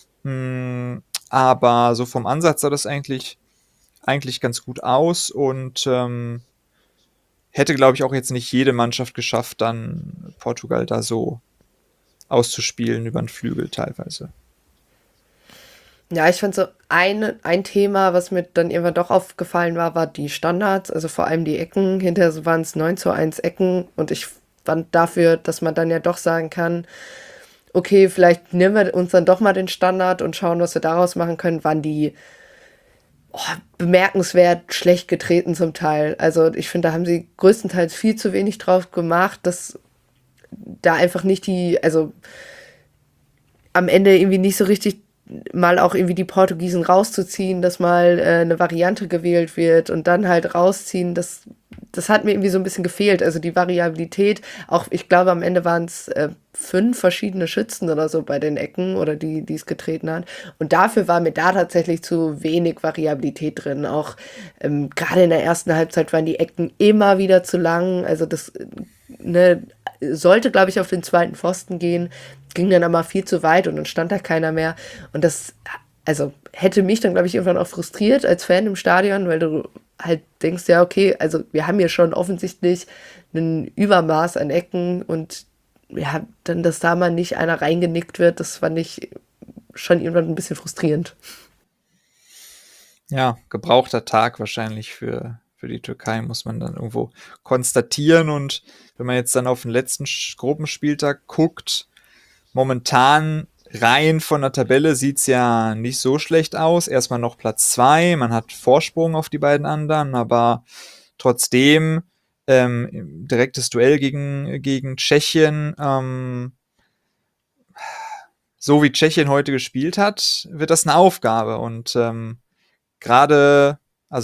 Aber so vom Ansatz sah das eigentlich ganz gut aus und hätte, glaube ich, auch jetzt nicht jede Mannschaft geschafft, dann Portugal da so auszuspielen über den Flügel teilweise. Ja, ich fand so ein Thema, was mir dann irgendwann doch aufgefallen war die Standards, also vor allem die Ecken. Hinterher waren es 9:1 Ecken und ich fand dafür, dass man dann ja doch sagen kann, okay, vielleicht nehmen wir uns dann doch mal den Standard und schauen, was wir daraus machen können, waren die bemerkenswert schlecht getreten zum Teil. Also ich finde, da haben sie größtenteils viel zu wenig drauf gemacht, dass da einfach nicht also am Ende irgendwie nicht so richtig mal auch irgendwie die Portugiesen rauszuziehen, dass mal eine Variante gewählt wird und dann halt rausziehen, dass das hat mir irgendwie so ein bisschen gefehlt. Also die Variabilität, auch ich glaube am Ende waren es 5 verschiedene Schützen oder so bei den Ecken oder die es getreten hat. Und dafür war mir da tatsächlich zu wenig Variabilität drin. Auch gerade in der ersten Halbzeit waren die Ecken immer wieder zu lang. Also das ne, sollte, glaube ich, auf den zweiten Pfosten gehen, ging dann aber viel zu weit und dann stand da keiner mehr. Und das, also hätte mich dann, glaube ich, irgendwann auch frustriert als Fan im Stadion, weil du halt denkst, ja, okay, also wir haben hier schon offensichtlich ein Übermaß an Ecken und ja, dann, dass da mal nicht einer reingenickt wird, das fand ich schon irgendwann ein bisschen frustrierend. Ja, gebrauchter Tag wahrscheinlich für die Türkei, muss man dann irgendwo konstatieren. Und wenn man jetzt dann auf den letzten Gruppenspieltag guckt, momentan rein von der Tabelle sieht's ja nicht so schlecht aus. Erstmal noch Platz 2, man hat Vorsprung auf die beiden anderen, aber trotzdem direktes Duell gegen Tschechien. So wie Tschechien heute gespielt hat, wird das eine Aufgabe. Und gerade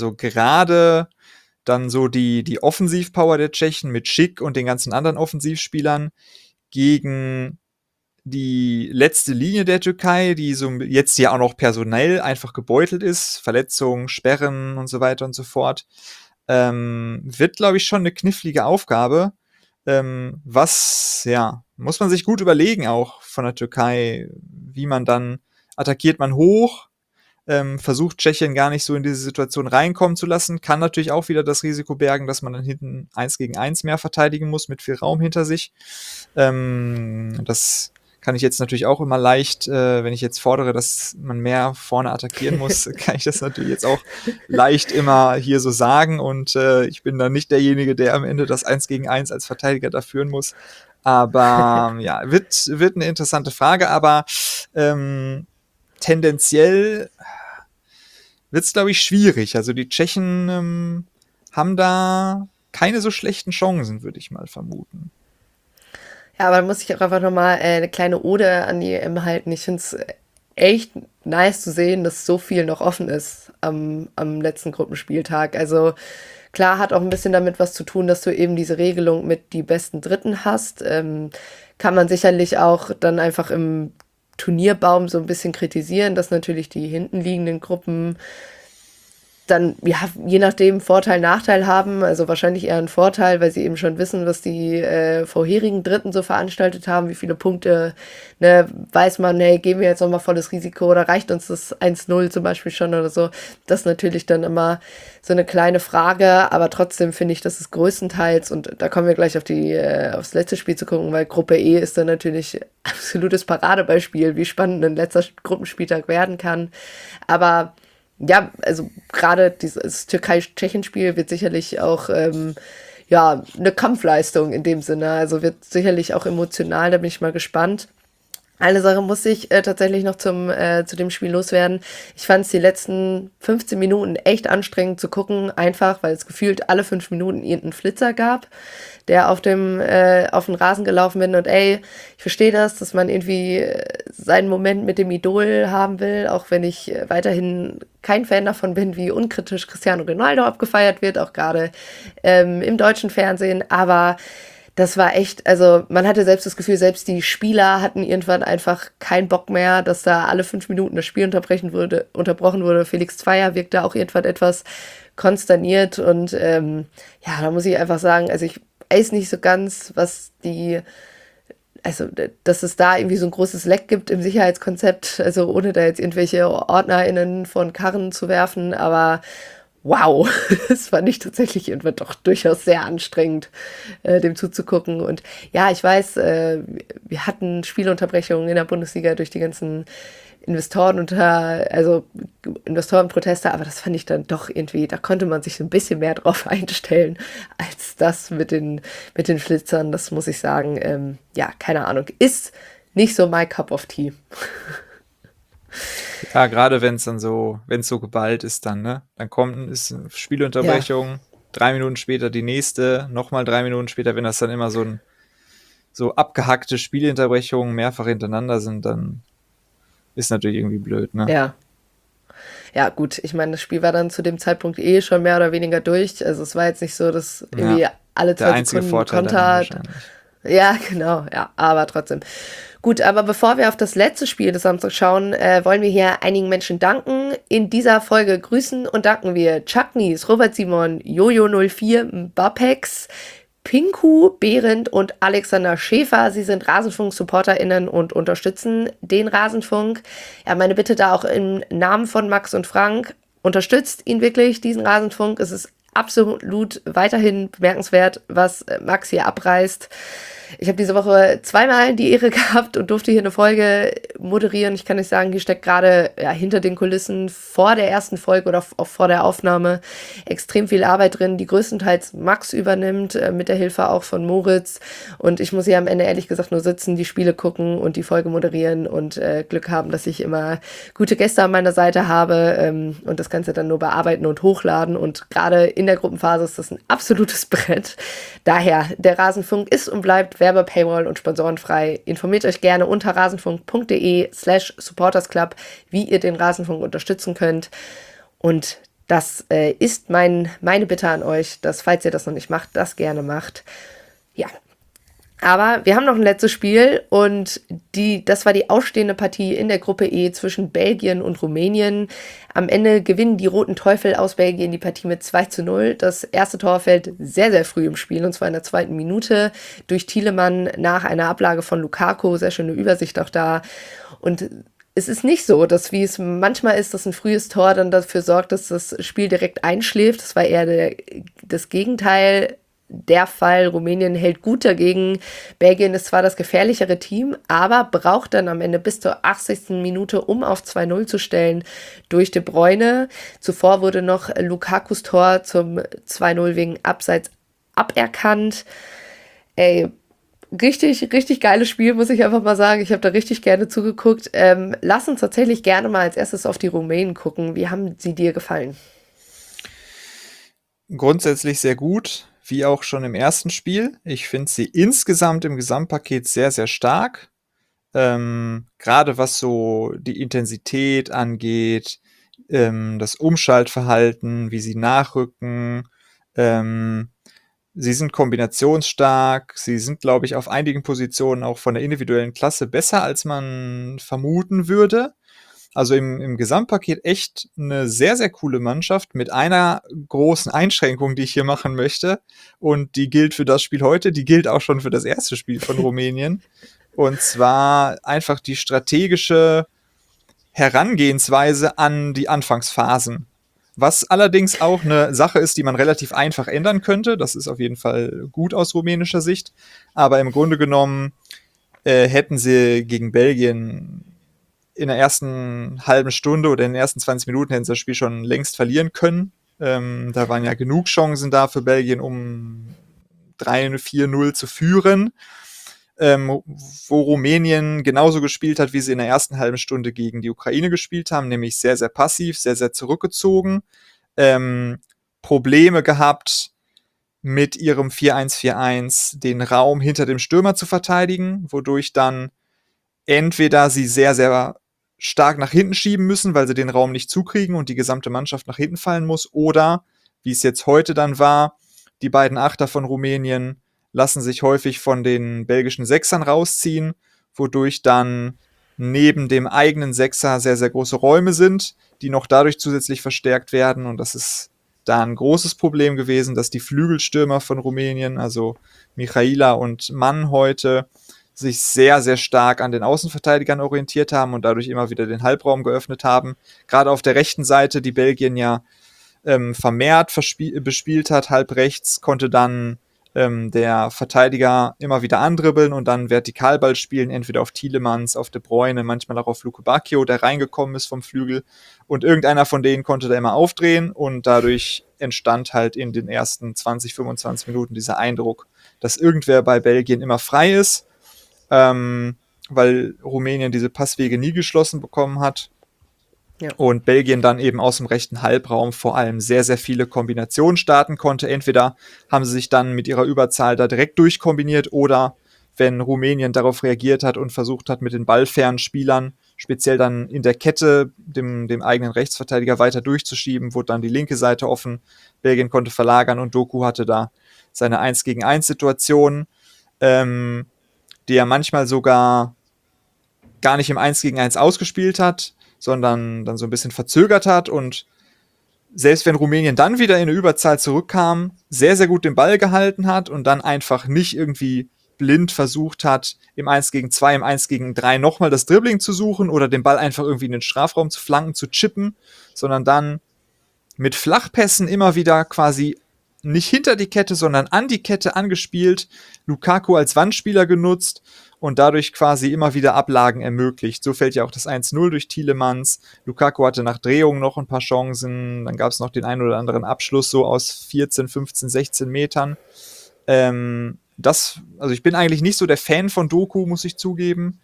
dann so die Offensivpower der Tschechen mit Schick und den ganzen anderen Offensivspielern gegen die letzte Linie der Türkei, die so jetzt ja auch noch personell einfach gebeutelt ist, Verletzungen, Sperren und so weiter und so fort, wird, glaube ich, schon eine knifflige Aufgabe. Was, ja, muss man sich gut überlegen auch von der Türkei, wie man dann attackiert man hoch, versucht Tschechien gar nicht so in diese Situation reinkommen zu lassen, kann natürlich auch wieder das Risiko bergen, dass man dann hinten 1 gegen 1 mehr verteidigen muss, mit viel Raum hinter sich. Das kann ich jetzt natürlich auch immer leicht, wenn ich jetzt fordere, dass man mehr vorne attackieren muss, kann ich das natürlich jetzt auch leicht immer hier so sagen und ich bin dann nicht derjenige, der am Ende das 1 gegen 1 als Verteidiger da führen muss. Aber ja, wird eine interessante Frage, aber tendenziell wird es, glaube ich, schwierig. Also die Tschechen haben da keine so schlechten Chancen, würde ich mal vermuten. Ja, aber da muss ich auch einfach nochmal eine kleine Ode an die EM halten. Ich finde es echt nice zu sehen, dass so viel noch offen ist am letzten Gruppenspieltag. Also klar hat auch ein bisschen damit was zu tun, dass du eben diese Regelung mit die besten Dritten hast. Kann man sicherlich auch dann einfach im Turnierbaum so ein bisschen kritisieren, dass natürlich die hinten liegenden Gruppen dann, ja, je nachdem Vorteil, Nachteil haben, also wahrscheinlich eher ein Vorteil, weil sie eben schon wissen, was die vorherigen Dritten so veranstaltet haben, wie viele Punkte, ne, weiß man, hey, geben wir jetzt nochmal volles Risiko oder reicht uns das 1-0 zum Beispiel schon oder so. Das ist natürlich dann immer so eine kleine Frage, aber trotzdem finde ich, dass es größtenteils, und da kommen wir gleich aufs letzte Spiel zu gucken, weil Gruppe E ist dann natürlich absolutes Paradebeispiel, wie spannend ein letzter Gruppenspieltag werden kann, aber ja, also gerade dieses Türkei-Tschechien-Spiel wird sicherlich auch ja, eine Kampfleistung in dem Sinne. Also wird sicherlich auch emotional, da bin ich mal gespannt. Eine Sache muss ich tatsächlich noch zu dem Spiel loswerden. Ich fand es die letzten 15 Minuten echt anstrengend zu gucken, einfach weil es gefühlt alle 5 Minuten irgendeinen Flitzer gab, der auf den Rasen gelaufen bin. Und ey, ich verstehe das, dass man irgendwie seinen Moment mit dem Idol haben will, auch wenn ich weiterhin kein Fan davon bin, wie unkritisch Cristiano Ronaldo abgefeiert wird, auch gerade im deutschen Fernsehen. Aber das war echt, also man hatte selbst das Gefühl, selbst die Spieler hatten irgendwann einfach keinen Bock mehr, dass da alle 5 Minuten das Spiel unterbrochen wurde. Felix Zweier wirkte auch irgendwann etwas konsterniert und ja, da muss ich einfach sagen, also ich weiß nicht so ganz, also dass es da irgendwie so ein großes Leck gibt im Sicherheitskonzept, also ohne da jetzt irgendwelche OrdnerInnen von Karren zu werfen, aber wow, das fand ich tatsächlich irgendwann doch durchaus sehr anstrengend, dem zuzugucken. Und ja, ich weiß, wir hatten Spielunterbrechungen in der Bundesliga durch die ganzen Investorenproteste, aber das fand ich dann doch irgendwie, da konnte man sich so ein bisschen mehr drauf einstellen, als das mit den Flitzern, das muss ich sagen. Ja, keine Ahnung, ist nicht so my cup of tea. Ja, gerade wenn es so geballt ist dann, ne? Dann ist eine Spielunterbrechung, ja. 3 Minuten später die nächste, nochmal 3 Minuten später, wenn das dann immer so abgehackte Spielunterbrechungen mehrfach hintereinander sind, dann ist natürlich irgendwie blöd, ne? Ja. Ja, gut, ich meine, das Spiel war dann zu dem Zeitpunkt schon mehr oder weniger durch. Also es war jetzt nicht so, dass irgendwie alle Der 2 einzige Sekunden Vorteil dann Konter. wahrscheinlich. Ja, genau, ja, aber trotzdem. Gut, aber bevor wir auf das letzte Spiel des Samstags schauen, wollen wir hier einigen Menschen danken. In dieser Folge grüßen und danken wir Chucknies, Robert Simon, Jojo04, Bapex, Pinku, Behrendt und Alexander Schäfer. Sie sind Rasenfunk-SupporterInnen und unterstützen den Rasenfunk. Ja, meine Bitte da auch im Namen von Max und Frank, unterstützt ihn wirklich, diesen Rasenfunk. Es ist absolut weiterhin bemerkenswert, was Max hier abreißt. Ich habe diese Woche 2-mal die Ehre gehabt und durfte hier eine Folge moderieren. Ich kann nicht sagen, hier steckt gerade hinter den Kulissen vor der ersten Folge oder auch vor der Aufnahme extrem viel Arbeit drin, die größtenteils Max übernimmt, mit der Hilfe auch von Moritz. Und ich muss hier am Ende ehrlich gesagt nur sitzen, die Spiele gucken und die Folge moderieren und Glück haben, dass ich immer gute Gäste an meiner Seite habe und das Ganze dann nur bearbeiten und hochladen. Und gerade in der Gruppenphase ist das ein absolutes Brett. Daher, der Rasenfunk ist und bleibt Werbe-, Paywall- und sponsorenfrei. Informiert euch gerne unter rasenfunk.de/supportersclub, wie ihr den Rasenfunk unterstützen könnt. Und das ist meine Bitte an euch, dass, falls ihr das noch nicht macht, das gerne macht. Ja. Aber wir haben noch ein letztes Spiel und das war die ausstehende Partie in der Gruppe E zwischen Belgien und Rumänien. Am Ende gewinnen die Roten Teufel aus Belgien die Partie mit 2:0. Das erste Tor fällt sehr, sehr früh im Spiel, und zwar in der 2. Minute durch Thielemann nach einer Ablage von Lukaku. Sehr schöne Übersicht auch da. Und es ist nicht so, dass, wie es manchmal ist, dass ein frühes Tor dann dafür sorgt, dass das Spiel direkt einschläft. Das war eher das Gegenteil. Der Fall, Rumänien hält gut dagegen. Belgien ist zwar das gefährlichere Team, aber braucht dann am Ende bis zur 80. Minute, um auf 2:0 zu stellen, durch De Bruyne. Zuvor wurde noch Lukakus Tor zum 2:0 wegen Abseits aberkannt. Ey, richtig, richtig geiles Spiel, muss ich einfach mal sagen. Ich habe da richtig gerne zugeguckt. Lass uns tatsächlich gerne mal als erstes auf die Rumänen gucken. Wie haben sie dir gefallen? Grundsätzlich sehr gut, wie auch schon im ersten Spiel. Ich finde sie insgesamt im Gesamtpaket sehr, sehr stark. Gerade was so die Intensität angeht, das Umschaltverhalten, wie sie nachrücken. Sie sind kombinationsstark. Sie sind, glaube ich, auf einigen Positionen auch von der individuellen Klasse besser, als man vermuten würde. Also im Gesamtpaket echt eine sehr, sehr coole Mannschaft mit einer großen Einschränkung, die ich hier machen möchte. Und die gilt für das Spiel heute, die gilt auch schon für das erste Spiel von Rumänien. Und zwar einfach die strategische Herangehensweise an die Anfangsphasen. Was allerdings auch eine Sache ist, die man relativ einfach ändern könnte. Das ist auf jeden Fall gut aus rumänischer Sicht. Aber im Grunde genommen hätten sie gegen Belgien in der ersten halben Stunde oder in den ersten 20 Minuten hätten sie das Spiel schon längst verlieren können. Da waren ja genug Chancen da für Belgien, um 3-4-0 zu führen. Wo Rumänien genauso gespielt hat, wie sie in der ersten halben Stunde gegen die Ukraine gespielt haben, nämlich sehr, sehr passiv, sehr, sehr zurückgezogen. Probleme gehabt, mit ihrem 4-1-4-1 den Raum hinter dem Stürmer zu verteidigen, wodurch dann entweder sie sehr, sehr stark nach hinten schieben müssen, weil sie den Raum nicht zukriegen und die gesamte Mannschaft nach hinten fallen muss, oder, wie es jetzt heute dann war, die beiden Achter von Rumänien lassen sich häufig von den belgischen Sechsern rausziehen, wodurch dann neben dem eigenen Sechser sehr, sehr große Räume sind, die noch dadurch zusätzlich verstärkt werden, und das ist da ein großes Problem gewesen, dass die Flügelstürmer von Rumänien, also Michaila und Mann heute, sich sehr, sehr stark an den Außenverteidigern orientiert haben und dadurch immer wieder den Halbraum geöffnet haben. Gerade auf der rechten Seite, die Belgien ja vermehrt bespielt hat, halb rechts, konnte dann der Verteidiger immer wieder andribbeln und dann Vertikalball spielen, entweder auf Tielemans, auf De Bruyne, manchmal auch auf Luke Bacchio, der reingekommen ist vom Flügel, und irgendeiner von denen konnte da immer aufdrehen, und dadurch entstand halt in den ersten 20, 25 Minuten dieser Eindruck, dass irgendwer bei Belgien immer frei ist, weil Rumänien diese Passwege nie geschlossen bekommen hat. Ja. Und Belgien dann eben aus dem rechten Halbraum vor allem sehr, sehr viele Kombinationen starten konnte. Entweder haben sie sich dann mit ihrer Überzahl da direkt durchkombiniert, oder wenn Rumänien darauf reagiert hat und versucht hat, mit den ballfernen Spielern speziell dann in der Kette dem eigenen Rechtsverteidiger weiter durchzuschieben, wurde dann die linke Seite offen, Belgien konnte verlagern und Doku hatte da seine 1-gegen-1-Situation, die er manchmal sogar gar nicht im 1-gegen-1 ausgespielt hat, sondern dann so ein bisschen verzögert hat und selbst wenn Rumänien dann wieder in eine Überzahl zurückkam, sehr, sehr gut den Ball gehalten hat und dann einfach nicht irgendwie blind versucht hat, im 1-gegen-2, im 1-gegen-3 nochmal das Dribbling zu suchen oder den Ball einfach irgendwie in den Strafraum zu flanken, zu chippen, sondern dann mit Flachpässen immer wieder quasi nicht hinter die Kette, sondern an die Kette angespielt, Lukaku als Wandspieler genutzt und dadurch quasi immer wieder Ablagen ermöglicht. So fällt ja auch das 1-0 durch Tielemans. Lukaku hatte nach Drehung noch ein paar Chancen, dann gab es noch den einen oder anderen Abschluss so aus 14, 15, 16 Metern. Also ich bin eigentlich nicht so der Fan von Doku, muss ich zugeben.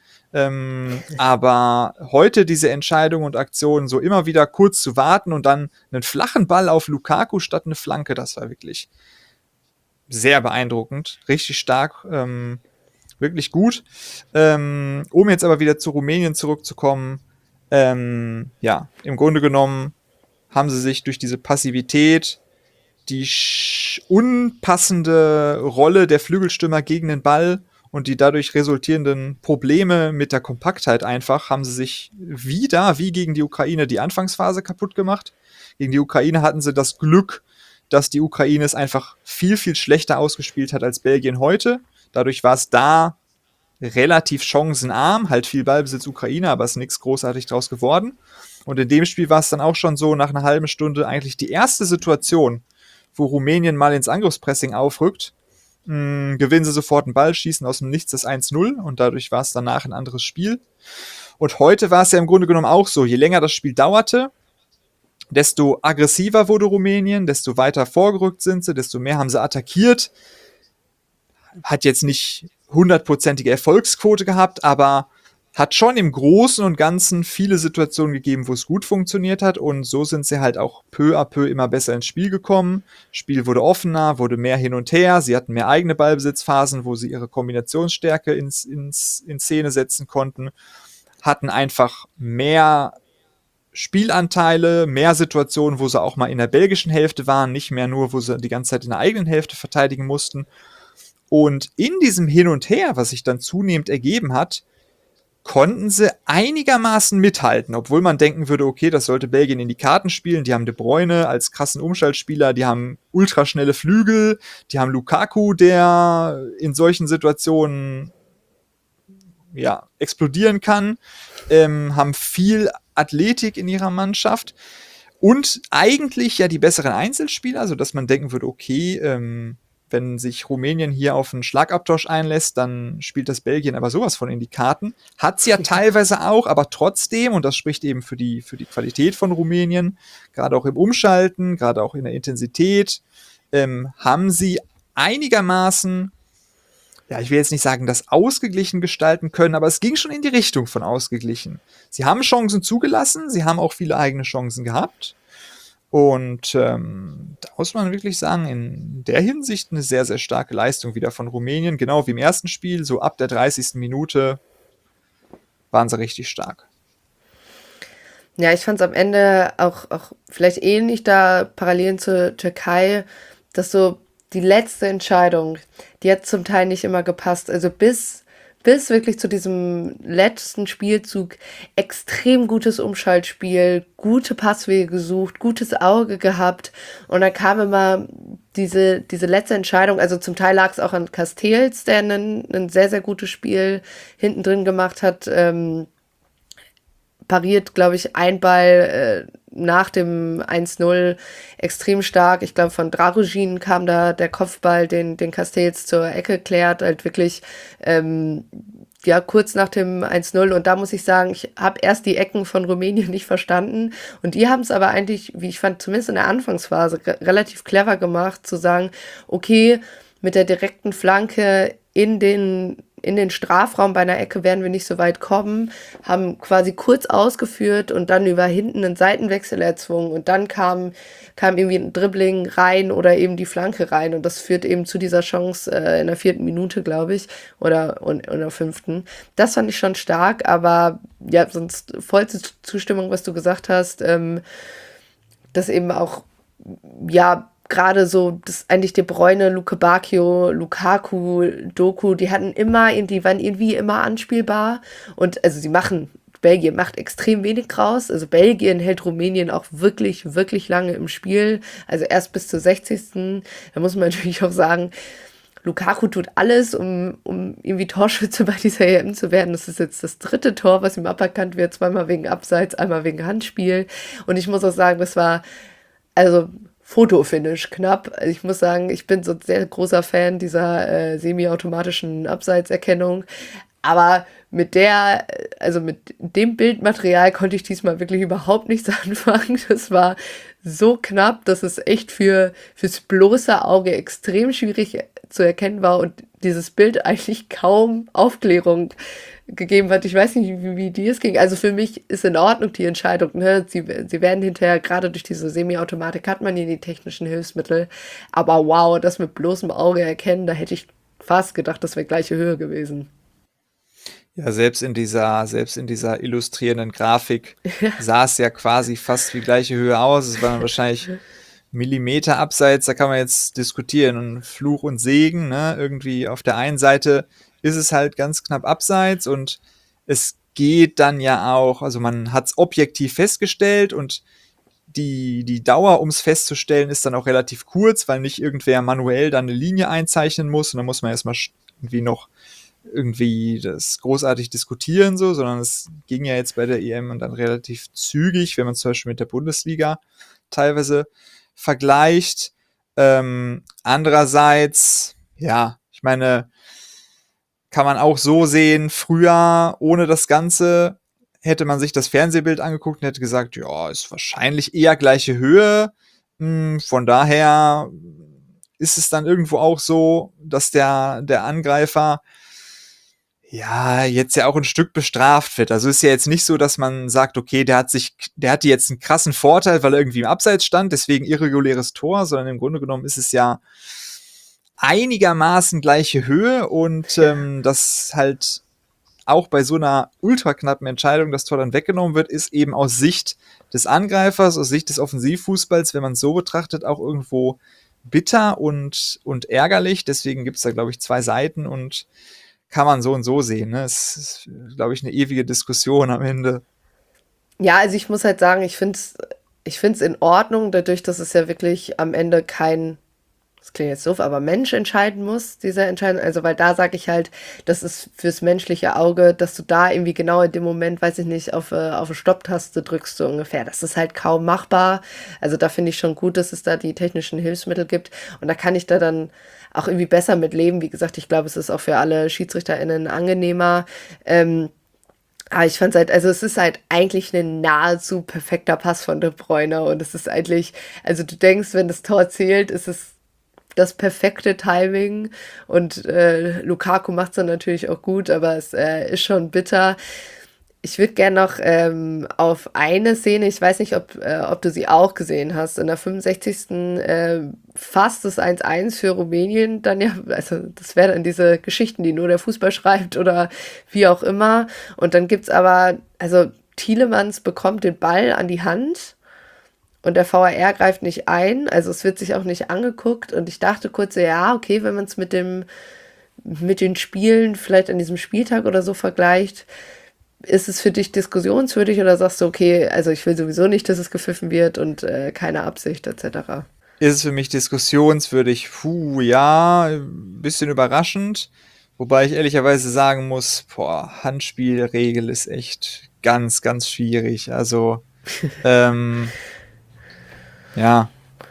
Aber heute diese Entscheidung und Aktion, so immer wieder kurz zu warten und dann einen flachen Ball auf Lukaku statt eine Flanke, das war wirklich sehr beeindruckend, richtig stark, wirklich gut. Um jetzt aber wieder zu Rumänien zurückzukommen, ja, im Grunde genommen haben sie sich durch diese Passivität, die unpassende Rolle der Flügelstürmer gegen den Ball und die dadurch resultierenden Probleme mit der Kompaktheit einfach, haben sie sich wieder, wie gegen die Ukraine, die Anfangsphase kaputt gemacht. Gegen die Ukraine hatten sie das Glück, dass die Ukraine es einfach viel, viel schlechter ausgespielt hat als Belgien heute. Dadurch war es da relativ chancenarm, halt viel Ballbesitz Ukraine, aber es ist nichts großartig draus geworden. Und in dem Spiel war es dann auch schon so, nach einer halben Stunde eigentlich die erste Situation, wo Rumänien mal ins Angriffspressing aufrückt, gewinnen sie sofort einen Ball, schießen aus dem Nichts das 1-0 und dadurch war es danach ein anderes Spiel. Und heute war es ja im Grunde genommen auch so, je länger das Spiel dauerte, desto aggressiver wurde Rumänien, desto weiter vorgerückt sind sie, desto mehr haben sie attackiert. Hat jetzt nicht 100%ige Erfolgsquote gehabt, aber hat schon im Großen und Ganzen viele Situationen gegeben, wo es gut funktioniert hat und so sind sie halt auch peu à peu immer besser ins Spiel gekommen. Spiel wurde offener, wurde mehr hin und her, sie hatten mehr eigene Ballbesitzphasen, wo sie ihre Kombinationsstärke in Szene setzen konnten, hatten einfach mehr Spielanteile, mehr Situationen, wo sie auch mal in der belgischen Hälfte waren, nicht mehr nur, wo sie die ganze Zeit in der eigenen Hälfte verteidigen mussten. Und in diesem Hin und Her, was sich dann zunehmend ergeben hat, konnten sie einigermaßen mithalten, obwohl man denken würde, okay, das sollte Belgien in die Karten spielen, die haben De Bruyne als krassen Umschaltspieler, die haben ultraschnelle Flügel, die haben Lukaku, der in solchen Situationen ja, explodieren kann, haben viel Athletik in ihrer Mannschaft und eigentlich ja die besseren Einzelspieler, sodass man denken würde, okay, wenn sich Rumänien hier auf einen Schlagabtausch einlässt, dann spielt das Belgien aber sowas von in die Karten. Hat sie ja teilweise auch, aber trotzdem, und das spricht eben für die Qualität von Rumänien, gerade auch im Umschalten, gerade auch in der Intensität, haben sie einigermaßen, ja, ich will jetzt nicht sagen, das ausgeglichen gestalten können, aber es ging schon in die Richtung von ausgeglichen. Sie haben Chancen zugelassen, sie haben auch viele eigene Chancen gehabt. Und da muss man wirklich sagen, in der Hinsicht eine sehr, sehr starke Leistung wieder von Rumänien. Genau wie im ersten Spiel, so ab der 30. Minute waren sie richtig stark. Ja, ich fand es am Ende auch vielleicht ähnlich da Parallelen zur Türkei, dass so die letzte Entscheidung, die hat zum Teil nicht immer gepasst. Also bis wirklich zu diesem letzten Spielzug extrem gutes Umschaltspiel, gute Passwege gesucht, gutes Auge gehabt und dann kam immer diese letzte Entscheidung, also zum Teil lag es auch an Castells, der ein sehr, sehr gutes Spiel hinten drin gemacht hat, pariert, glaube ich, ein Ball nach dem 1-0 extrem stark. Ich glaube, von Dragojin kam da der Kopfball, den Castells zur Ecke klärt, halt wirklich ja, kurz nach dem 1-0. Und da muss ich sagen, ich habe erst die Ecken von Rumänien nicht verstanden. Und die haben es aber eigentlich, wie ich fand, zumindest in der Anfangsphase relativ clever gemacht, zu sagen, okay, mit der direkten Flanke in den in den Strafraum bei einer Ecke werden wir nicht so weit kommen, haben quasi kurz ausgeführt und dann über hinten einen Seitenwechsel erzwungen und dann kam irgendwie ein Dribbling rein oder eben die Flanke rein und das führt eben zu dieser Chance in der 4. Minute, glaube ich, oder in der 5. Das fand ich schon stark, aber ja, sonst vollste Zustimmung, was du gesagt hast, dass eben auch, ja, gerade so, das eigentlich De Bruyne, Luke Bacchio, Lukaku, Doku, die waren irgendwie immer anspielbar und also Belgien macht extrem wenig raus, also Belgien hält Rumänien auch wirklich, wirklich lange im Spiel, also erst bis zur 60. Da muss man natürlich auch sagen, Lukaku tut alles, um irgendwie Torschütze bei dieser EM zu werden. Das ist jetzt das 3. Tor, was ihm aberkannt wird, zweimal wegen Abseits, einmal wegen Handspiel und ich muss auch sagen, das war, also Fotofinish knapp. Also ich muss sagen, ich bin so ein sehr großer Fan dieser semi-automatischen Abseitserkennung. Aber mit dem Bildmaterial konnte ich diesmal wirklich überhaupt nichts anfangen. Das war so knapp, dass es echt fürs bloße Auge extrem schwierig zu erkennen war und dieses Bild eigentlich kaum Aufklärung gegeben hat. Ich weiß nicht, wie dir es ging. Also für mich ist in Ordnung die Entscheidung. Ne? Sie werden hinterher, gerade durch diese Semi-Automatik hat man hier die technischen Hilfsmittel. Aber wow, das mit bloßem Auge erkennen, da hätte ich fast gedacht, das wäre gleiche Höhe gewesen. Ja, selbst in dieser illustrierenden Grafik sah es ja quasi fast wie gleiche Höhe aus. Es waren wahrscheinlich Millimeter abseits, da kann man jetzt diskutieren und Fluch und Segen, ne? Irgendwie auf der einen Seite ist es halt ganz knapp abseits und es geht dann ja auch, also man hat es objektiv festgestellt und die Dauer, um es festzustellen, ist dann auch relativ kurz, weil nicht irgendwer manuell dann eine Linie einzeichnen muss und dann muss man erstmal irgendwie noch irgendwie das großartig diskutieren, so, sondern es ging ja jetzt bei der EM und dann relativ zügig, wenn man zum Beispiel mit der Bundesliga teilweise vergleicht. Andererseits, ja, ich meine, kann man auch so sehen, früher ohne das Ganze hätte man sich das Fernsehbild angeguckt und hätte gesagt, ja, ist wahrscheinlich eher gleiche Höhe. Von daher ist es dann irgendwo auch so, dass der Angreifer ja jetzt ja auch ein Stück bestraft wird. Also ist ja jetzt nicht so, dass man sagt, okay, der hatte jetzt einen krassen Vorteil, weil er irgendwie im Abseits stand, deswegen irreguläres Tor, sondern im Grunde genommen ist es ja einigermaßen gleiche Höhe und das halt auch bei so einer ultraknappen Entscheidung das Tor dann weggenommen wird, ist eben aus Sicht des Angreifers, aus Sicht des Offensivfußballs, wenn man es so betrachtet, auch irgendwo bitter und ärgerlich. Deswegen gibt es da, glaube ich, 2 Seiten und kann man so und so sehen. Ne? Es ist, glaube ich, eine ewige Diskussion am Ende. Ja, also ich muss halt sagen, ich find's in Ordnung, dadurch, dass es ja wirklich am Ende das klingt jetzt doof, aber Mensch entscheiden muss, diese Entscheidung. Also, weil da sage ich halt, das ist fürs menschliche Auge, dass du da irgendwie genau in dem Moment, weiß ich nicht, auf eine Stopptaste drückst, so ungefähr. Das ist halt kaum machbar. Also, da finde ich schon gut, dass es da die technischen Hilfsmittel gibt. Und da kann ich da dann auch irgendwie besser mit leben. Wie gesagt, ich glaube, es ist auch für alle SchiedsrichterInnen angenehmer. Aber ich fand's halt, also es ist halt eigentlich ein nahezu perfekter Pass von De Bruyne und es ist eigentlich, also du denkst, wenn das Tor zählt, ist es das perfekte Timing und Lukaku macht's dann natürlich auch gut, aber es ist schon bitter. Ich würde gerne noch auf eine Szene, ich weiß nicht, ob du sie auch gesehen hast, in der 65. Fast das 1:1 für Rumänien, dann ja, also das wäre dann diese Geschichten, die nur der Fußball schreibt oder wie auch immer. Und dann gibt's aber, also Tielemans bekommt den Ball an die Hand und der VAR greift nicht ein, also es wird sich auch nicht angeguckt und ich dachte kurz, ja, okay, wenn man es mit den Spielen vielleicht an diesem Spieltag oder so vergleicht, ist es für dich diskussionswürdig oder sagst du, okay, also ich will sowieso nicht, dass es gepfiffen wird und keine Absicht etc.? Ist es für mich diskussionswürdig? Ja, ein bisschen überraschend. Wobei ich ehrlicherweise sagen muss, Handspielregel ist echt ganz, ganz schwierig. Also, ja.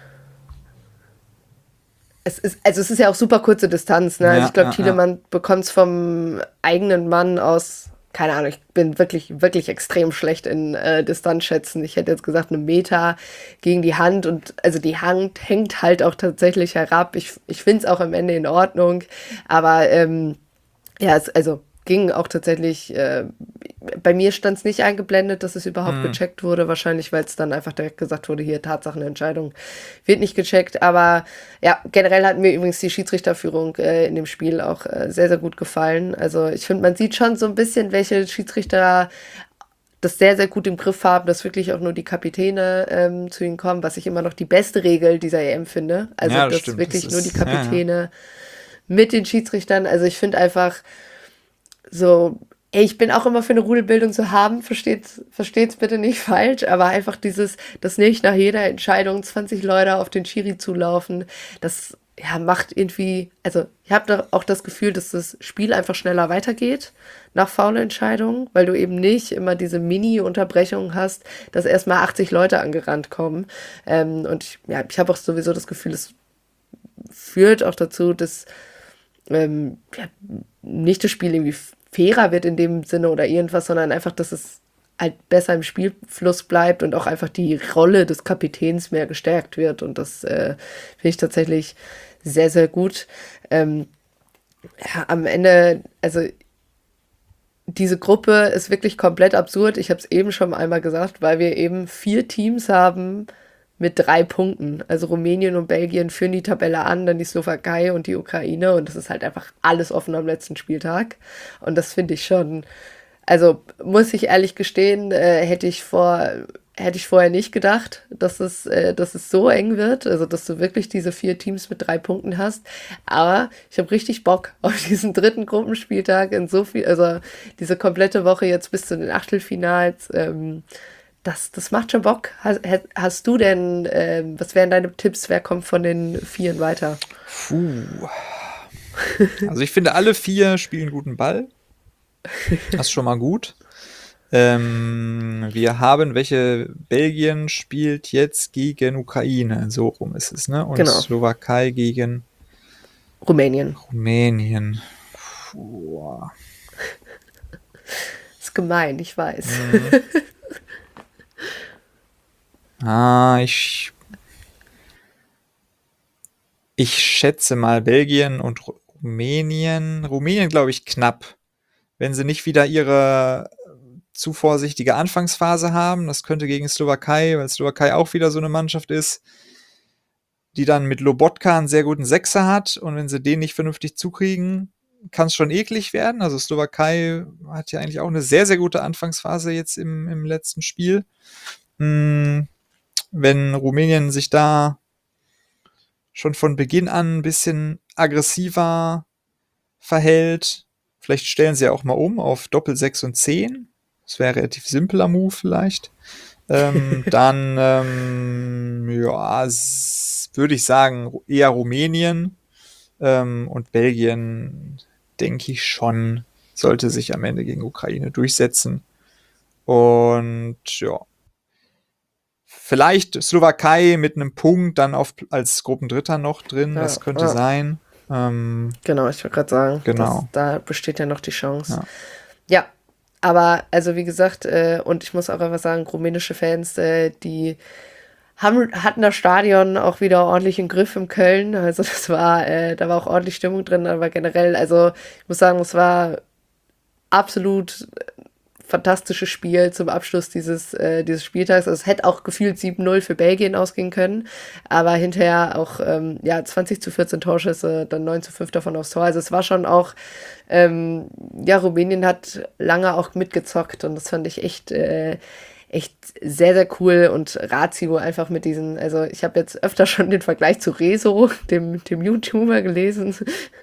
Es ist ja auch super kurze Distanz, ne? Also ich glaube, Ja. Tiedemann bekommt es vom eigenen Mann aus, keine Ahnung, ich bin wirklich, wirklich extrem schlecht in Distanzschätzen. Ich hätte jetzt gesagt, 1 Meter gegen die Hand und also die Hand hängt halt auch tatsächlich herab. Ich finde es auch am Ende in Ordnung, aber Ja, also ging auch tatsächlich, bei mir stand es nicht eingeblendet, dass es überhaupt gecheckt wurde, wahrscheinlich, weil es dann einfach direkt gesagt wurde, hier Tatsachenentscheidung wird nicht gecheckt, aber ja, generell hat mir übrigens die Schiedsrichterführung in dem Spiel auch sehr, sehr gut gefallen. Also ich finde, man sieht schon so ein bisschen, welche Schiedsrichter das sehr, sehr gut im Griff haben, dass wirklich auch nur die Kapitäne zu ihnen kommen, was ich immer noch die beste Regel dieser EM finde. Also, Ja, das dass stimmt. wirklich Das nur die ist, ja, ja. Kapitäne mit den Schiedsrichtern. Also, ich finde einfach so, ey, ich bin auch immer für eine Rudelbildung zu haben, versteht's bitte nicht falsch, aber einfach dieses, dass nicht nach jeder Entscheidung 20 Leute auf den Schiri zulaufen, das ja, macht irgendwie, also ich habe da auch das Gefühl, dass das Spiel einfach schneller weitergeht nach Foulentscheidungen, weil du eben nicht immer diese Mini-Unterbrechungen hast, dass erstmal 80 Leute angerannt kommen. Und ich habe auch sowieso das Gefühl, es führt auch dazu, dass ja, nicht das Spiel irgendwie fairer wird in dem Sinne oder irgendwas, sondern einfach, dass es halt besser im Spielfluss bleibt und auch einfach die Rolle des Kapitäns mehr gestärkt wird. Und das finde ich tatsächlich sehr, sehr gut. Ja, am Ende, also diese Gruppe ist wirklich komplett absurd. Ich habe es eben schon einmal gesagt, weil wir eben 4 Teams haben mit 3 Punkten. Also Rumänien und Belgien führen die Tabelle an, dann die Slowakei und die Ukraine. Und das ist halt einfach alles offen am letzten Spieltag. Und das finde ich schon, also muss ich ehrlich gestehen, hätte ich vorher nicht gedacht, dass es so eng wird. Also dass du wirklich diese 4 Teams mit 3 Punkten hast. Aber ich habe richtig Bock auf diesen dritten Gruppenspieltag in so viel, also diese komplette Woche jetzt bis zu den Achtelfinals. Das macht schon Bock. Hast du denn, was wären deine Tipps? Wer kommt von den Vieren weiter? Puh. Also ich finde, alle 4 spielen guten Ball. Das ist schon mal gut. Wir haben, Belgien spielt jetzt gegen Ukraine, so rum ist es, ne? Und Genau. Slowakei gegen Rumänien. Rumänien. Puh. Ist gemein, ich weiß. Ich schätze mal Belgien und Rumänien. Rumänien, glaube ich, knapp. Wenn sie nicht wieder ihre zu vorsichtige Anfangsphase haben. Das könnte gegen Slowakei, weil Slowakei auch wieder so eine Mannschaft ist, die dann mit Lobotka einen sehr guten Sechser hat. Und wenn sie den nicht vernünftig zukriegen, kann es schon eklig werden. Also Slowakei hat ja eigentlich auch eine sehr, sehr gute Anfangsphase jetzt im letzten Spiel. Wenn Rumänien sich da schon von Beginn an ein bisschen aggressiver verhält, vielleicht stellen sie ja auch mal um auf Doppel 6 und 10. Das wäre ein relativ simpler Move vielleicht. Dann ja, würde ich sagen, eher Rumänien und Belgien, denke ich schon, sollte sich am Ende gegen Ukraine durchsetzen. Und ja, vielleicht Slowakei mit einem Punkt dann als Gruppendritter noch drin, das könnte sein. Genau, ich wollte gerade sagen, Genau. Da besteht ja noch die Chance. Ja. Ja, aber also wie gesagt, und ich muss auch einfach sagen, rumänische Fans, die hatten das Stadion auch wieder ordentlich im Griff in Köln. Also das war, da war auch ordentlich Stimmung drin, aber generell, also ich muss sagen, es war absolut fantastisches Spiel zum Abschluss dieses Spieltags. Also es hätte auch gefühlt 7-0 für Belgien ausgehen können, aber hinterher auch 20-14 Torschüsse, dann 9-5 davon aufs Tor. Also es war schon auch, Rumänien hat lange auch mitgezockt und das fand ich echt sehr, sehr cool und Ratio einfach mit diesen, also ich habe jetzt öfter schon den Vergleich zu Rezo, dem YouTuber gelesen,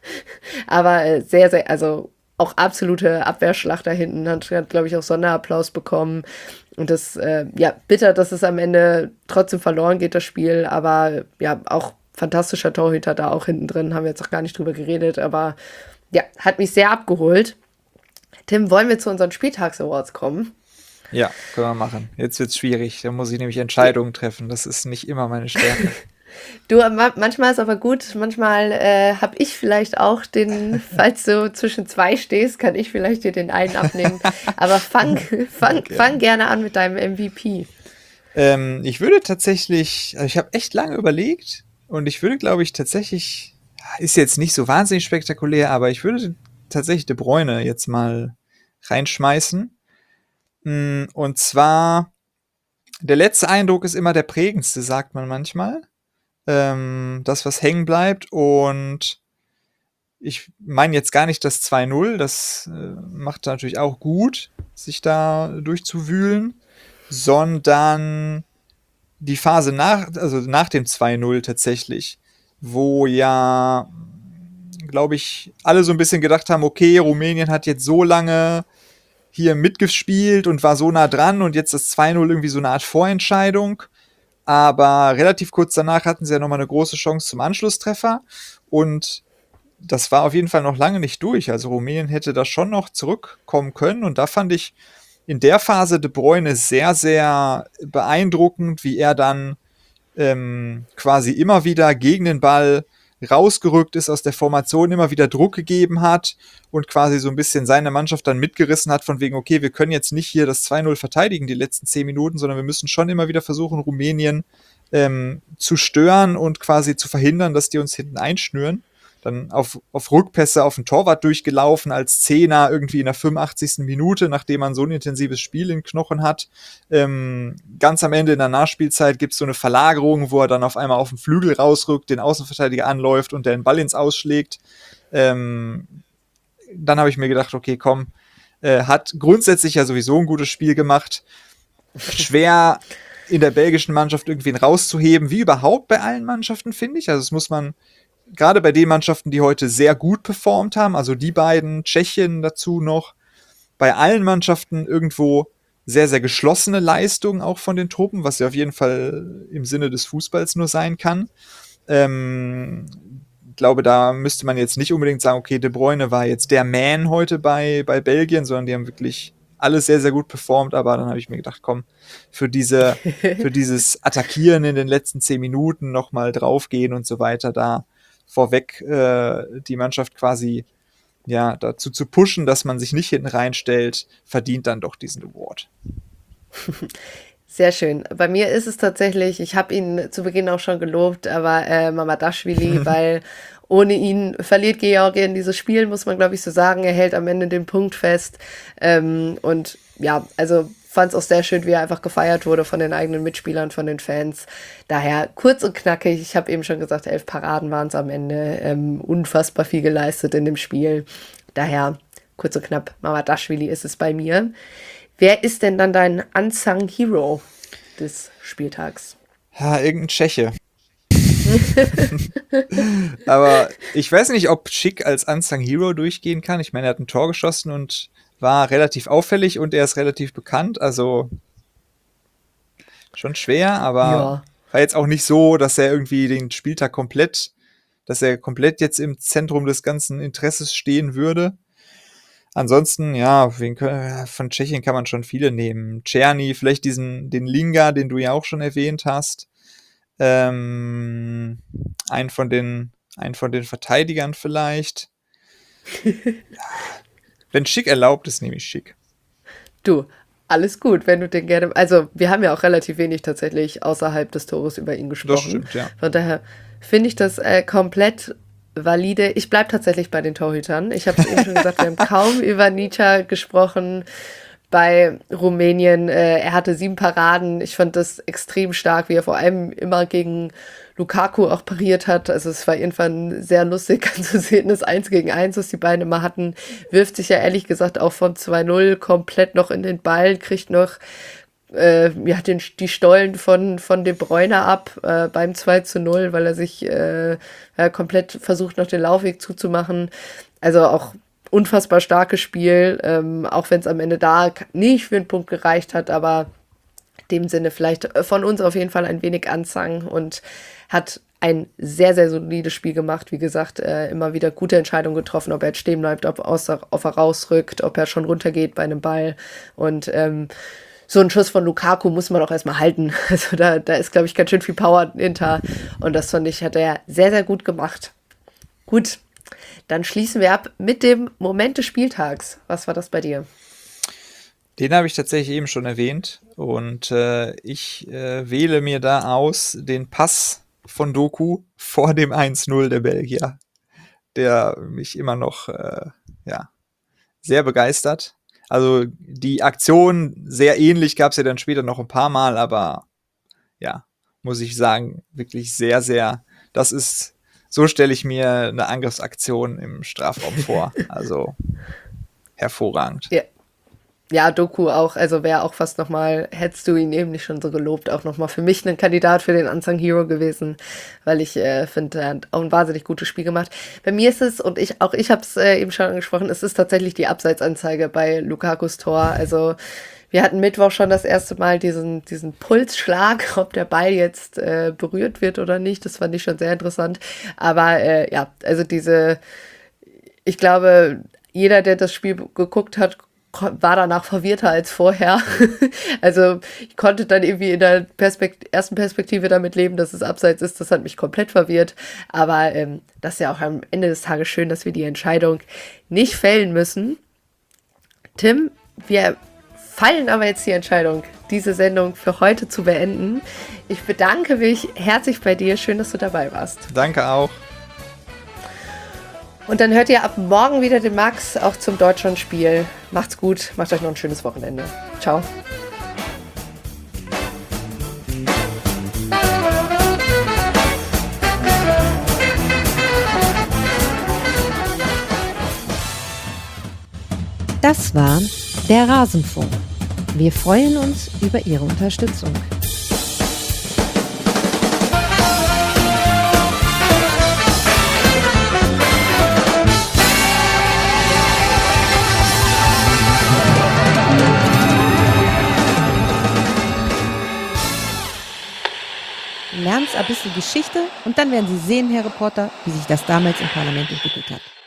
aber sehr, sehr, also auch absolute Abwehrschlacht da hinten, hat glaube ich, auch Sonderapplaus bekommen. Und das, bitter, dass es am Ende trotzdem verloren geht, das Spiel, aber ja, auch fantastischer Torhüter da auch hinten drin, haben wir jetzt auch gar nicht drüber geredet, aber ja, hat mich sehr abgeholt. Tim, wollen wir zu unseren Spieltags-Awards kommen? Ja, können wir machen. Jetzt wird's schwierig, da muss ich nämlich Entscheidungen treffen, das ist nicht immer meine Stärke. Du, manchmal ist aber gut, manchmal habe ich vielleicht auch falls du zwischen 2 stehst, kann ich vielleicht dir den einen abnehmen. Aber fang gerne an mit deinem MVP. Ich würde tatsächlich, also ich habe echt lange überlegt und ich würde, glaube ich, tatsächlich, ist jetzt nicht so wahnsinnig spektakulär, aber ich würde tatsächlich De Bruyne jetzt mal reinschmeißen. Und zwar, der letzte Eindruck ist immer der prägendste, sagt man manchmal. Das, was hängen bleibt. Und ich meine jetzt gar nicht das 2-0, das macht natürlich auch gut, sich da durchzuwühlen, sondern die Phase nach dem 2-0 tatsächlich, wo ja, glaube ich, alle so ein bisschen gedacht haben, okay, Rumänien hat jetzt so lange hier mitgespielt und war so nah dran und jetzt das 2-0 irgendwie so eine Art Vorentscheidung. Aber relativ kurz danach hatten sie ja nochmal eine große Chance zum Anschlusstreffer und das war auf jeden Fall noch lange nicht durch. Also Rumänien hätte da schon noch zurückkommen können und da fand ich in der Phase De Bruyne sehr, sehr beeindruckend, wie er dann quasi immer wieder gegen den Ball rausgerückt ist aus der Formation, immer wieder Druck gegeben hat und quasi so ein bisschen seine Mannschaft dann mitgerissen hat, von wegen, okay, wir können jetzt nicht hier das 2-0 verteidigen die letzten 10 Minuten, sondern wir müssen schon immer wieder versuchen, Rumänien zu stören und quasi zu verhindern, dass die uns hinten einschnüren. Dann auf Rückpässe auf den Torwart durchgelaufen als Zehner irgendwie in der 85. Minute, nachdem man so ein intensives Spiel in Knochen hat. Ganz am Ende in der Nachspielzeit gibt es so eine Verlagerung, wo er dann auf einmal auf den Flügel rausrückt, den Außenverteidiger anläuft und der den Ball ins Ausschlägt. Dann habe ich mir gedacht, okay, komm, hat grundsätzlich ja sowieso ein gutes Spiel gemacht. Schwer in der belgischen Mannschaft irgendwie rauszuheben, wie überhaupt bei allen Mannschaften, finde ich. Also das muss man gerade bei den Mannschaften, die heute sehr gut performt haben, also die beiden, Tschechien dazu noch, bei allen Mannschaften irgendwo sehr, sehr geschlossene Leistungen auch von den Truppen, was ja auf jeden Fall im Sinne des Fußballs nur sein kann. Ich glaube, da müsste man jetzt nicht unbedingt sagen, okay, De Bruyne war jetzt der Man heute bei Belgien, sondern die haben wirklich alle sehr, sehr gut performt, aber dann habe ich mir gedacht, komm, für dieses Attackieren in den letzten 10 Minuten nochmal draufgehen und so weiter, da vorweg die Mannschaft quasi ja dazu zu pushen, dass man sich nicht hinten reinstellt, verdient dann doch diesen Award. Sehr schön. Bei mir ist es tatsächlich, ich habe ihn zu Beginn auch schon gelobt, aber Mamardashvili, weil ohne ihn verliert Georgien dieses Spiel, muss man glaube ich so sagen. Er hält am Ende den Punkt fest. Und ja, also fand es auch sehr schön, wie er einfach gefeiert wurde von den eigenen Mitspielern, von den Fans. Daher kurz und knackig. Ich habe eben schon gesagt, 11 Paraden waren es am Ende. Unfassbar viel geleistet in dem Spiel. Daher kurz und knapp, Mamardashvili ist es bei mir. Wer ist denn dann dein Unsung Hero des Spieltags? Ja, irgendein Tscheche. Aber ich weiß nicht, ob Schick als Unsung Hero durchgehen kann. Ich meine, er hat ein Tor geschossen und war relativ auffällig und er ist relativ bekannt. Also schon schwer, aber war jetzt auch nicht so, dass er irgendwie den Spieltag komplett jetzt im Zentrum des ganzen Interesses stehen würde. Ansonsten, ja, von Tschechien kann man schon viele nehmen. Czerny, vielleicht den Linga, den du ja auch schon erwähnt hast. Einen von den Verteidigern vielleicht. Wenn Schick erlaubt ist, nehme ich Schick. Du, alles gut, wenn du den gerne. Also, wir haben ja auch relativ wenig tatsächlich außerhalb des Tores über ihn gesprochen. Das stimmt, ja. Von daher finde ich das komplett valide. Ich bleibe tatsächlich bei den Torhütern. Ich habe es eben schon gesagt, wir haben kaum über Nica gesprochen bei Rumänien. Er hatte 7 Paraden. Ich fand das extrem stark, wie er vor allem immer gegen Lukaku auch pariert hat. Also es war irgendwann sehr lustig anzusehen, das 1 gegen 1, was die beiden immer hatten. Wirft sich ja ehrlich gesagt auch von 2-0 komplett noch in den Ball, kriegt noch die Stollen von De Bruyne ab beim 2-0, weil er sich komplett versucht, noch den Laufweg zuzumachen. Also auch unfassbar starkes Spiel, auch wenn es am Ende da nicht für einen Punkt gereicht hat, aber in dem Sinne vielleicht von uns auf jeden Fall ein wenig Unsung und hat ein sehr, sehr solides Spiel gemacht. Wie gesagt, immer wieder gute Entscheidungen getroffen, ob er jetzt stehen bleibt, ob er rausrückt, ob er schon runtergeht bei einem Ball und so ein Schuss von Lukaku muss man auch erstmal halten. Also da ist, glaube ich, ganz schön viel Power hinter. Und das fand ich, hat er sehr, sehr gut gemacht. Gut, dann schließen wir ab mit dem Moment des Spieltags. Was war das bei dir? Den habe ich tatsächlich eben schon erwähnt. Und ich wähle mir da aus den Pass von Doku vor dem 1-0 der Belgier, der mich immer noch ja, sehr begeistert. Also die Aktion sehr ähnlich gab es ja dann später noch ein paar Mal, aber ja, muss ich sagen, wirklich sehr, sehr, so stelle ich mir eine Angriffsaktion im Strafraum vor. Also hervorragend. Ja. Ja, Doku auch, also wäre auch fast nochmal, hättest du ihn eben nicht schon so gelobt, auch nochmal für mich ein Kandidat für den Unsung Hero gewesen, weil ich finde, er hat auch ein wahnsinnig gutes Spiel gemacht. Bei mir ist es, und ich habe es eben schon angesprochen, es ist tatsächlich die Abseitsanzeige bei Lukakus Tor. Also wir hatten Mittwoch schon das erste Mal diesen Pulsschlag, ob der Ball jetzt berührt wird oder nicht, das fand ich schon sehr interessant. Aber ja, also ich glaube, jeder, der das Spiel geguckt hat, war danach verwirrter als vorher. Also ich konnte dann irgendwie in der ersten Perspektive damit leben, dass es abseits ist. Das hat mich komplett verwirrt. Aber das ist ja auch am Ende des Tages schön, dass wir die Entscheidung nicht fällen müssen. Tim, wir fallen aber jetzt die Entscheidung, diese Sendung für heute zu beenden. Ich bedanke mich herzlich bei dir. Schön, dass du dabei warst. Danke auch. Und dann hört ihr ab morgen wieder den Max, auch zum Deutschlandspiel. Macht's gut, macht euch noch ein schönes Wochenende. Ciao. Das war der Rasenfunk. Wir freuen uns über Ihre Unterstützung. Lernst ein bisschen Geschichte und dann werden Sie sehen, Herr Reporter, wie sich das damals im Parlament entwickelt hat.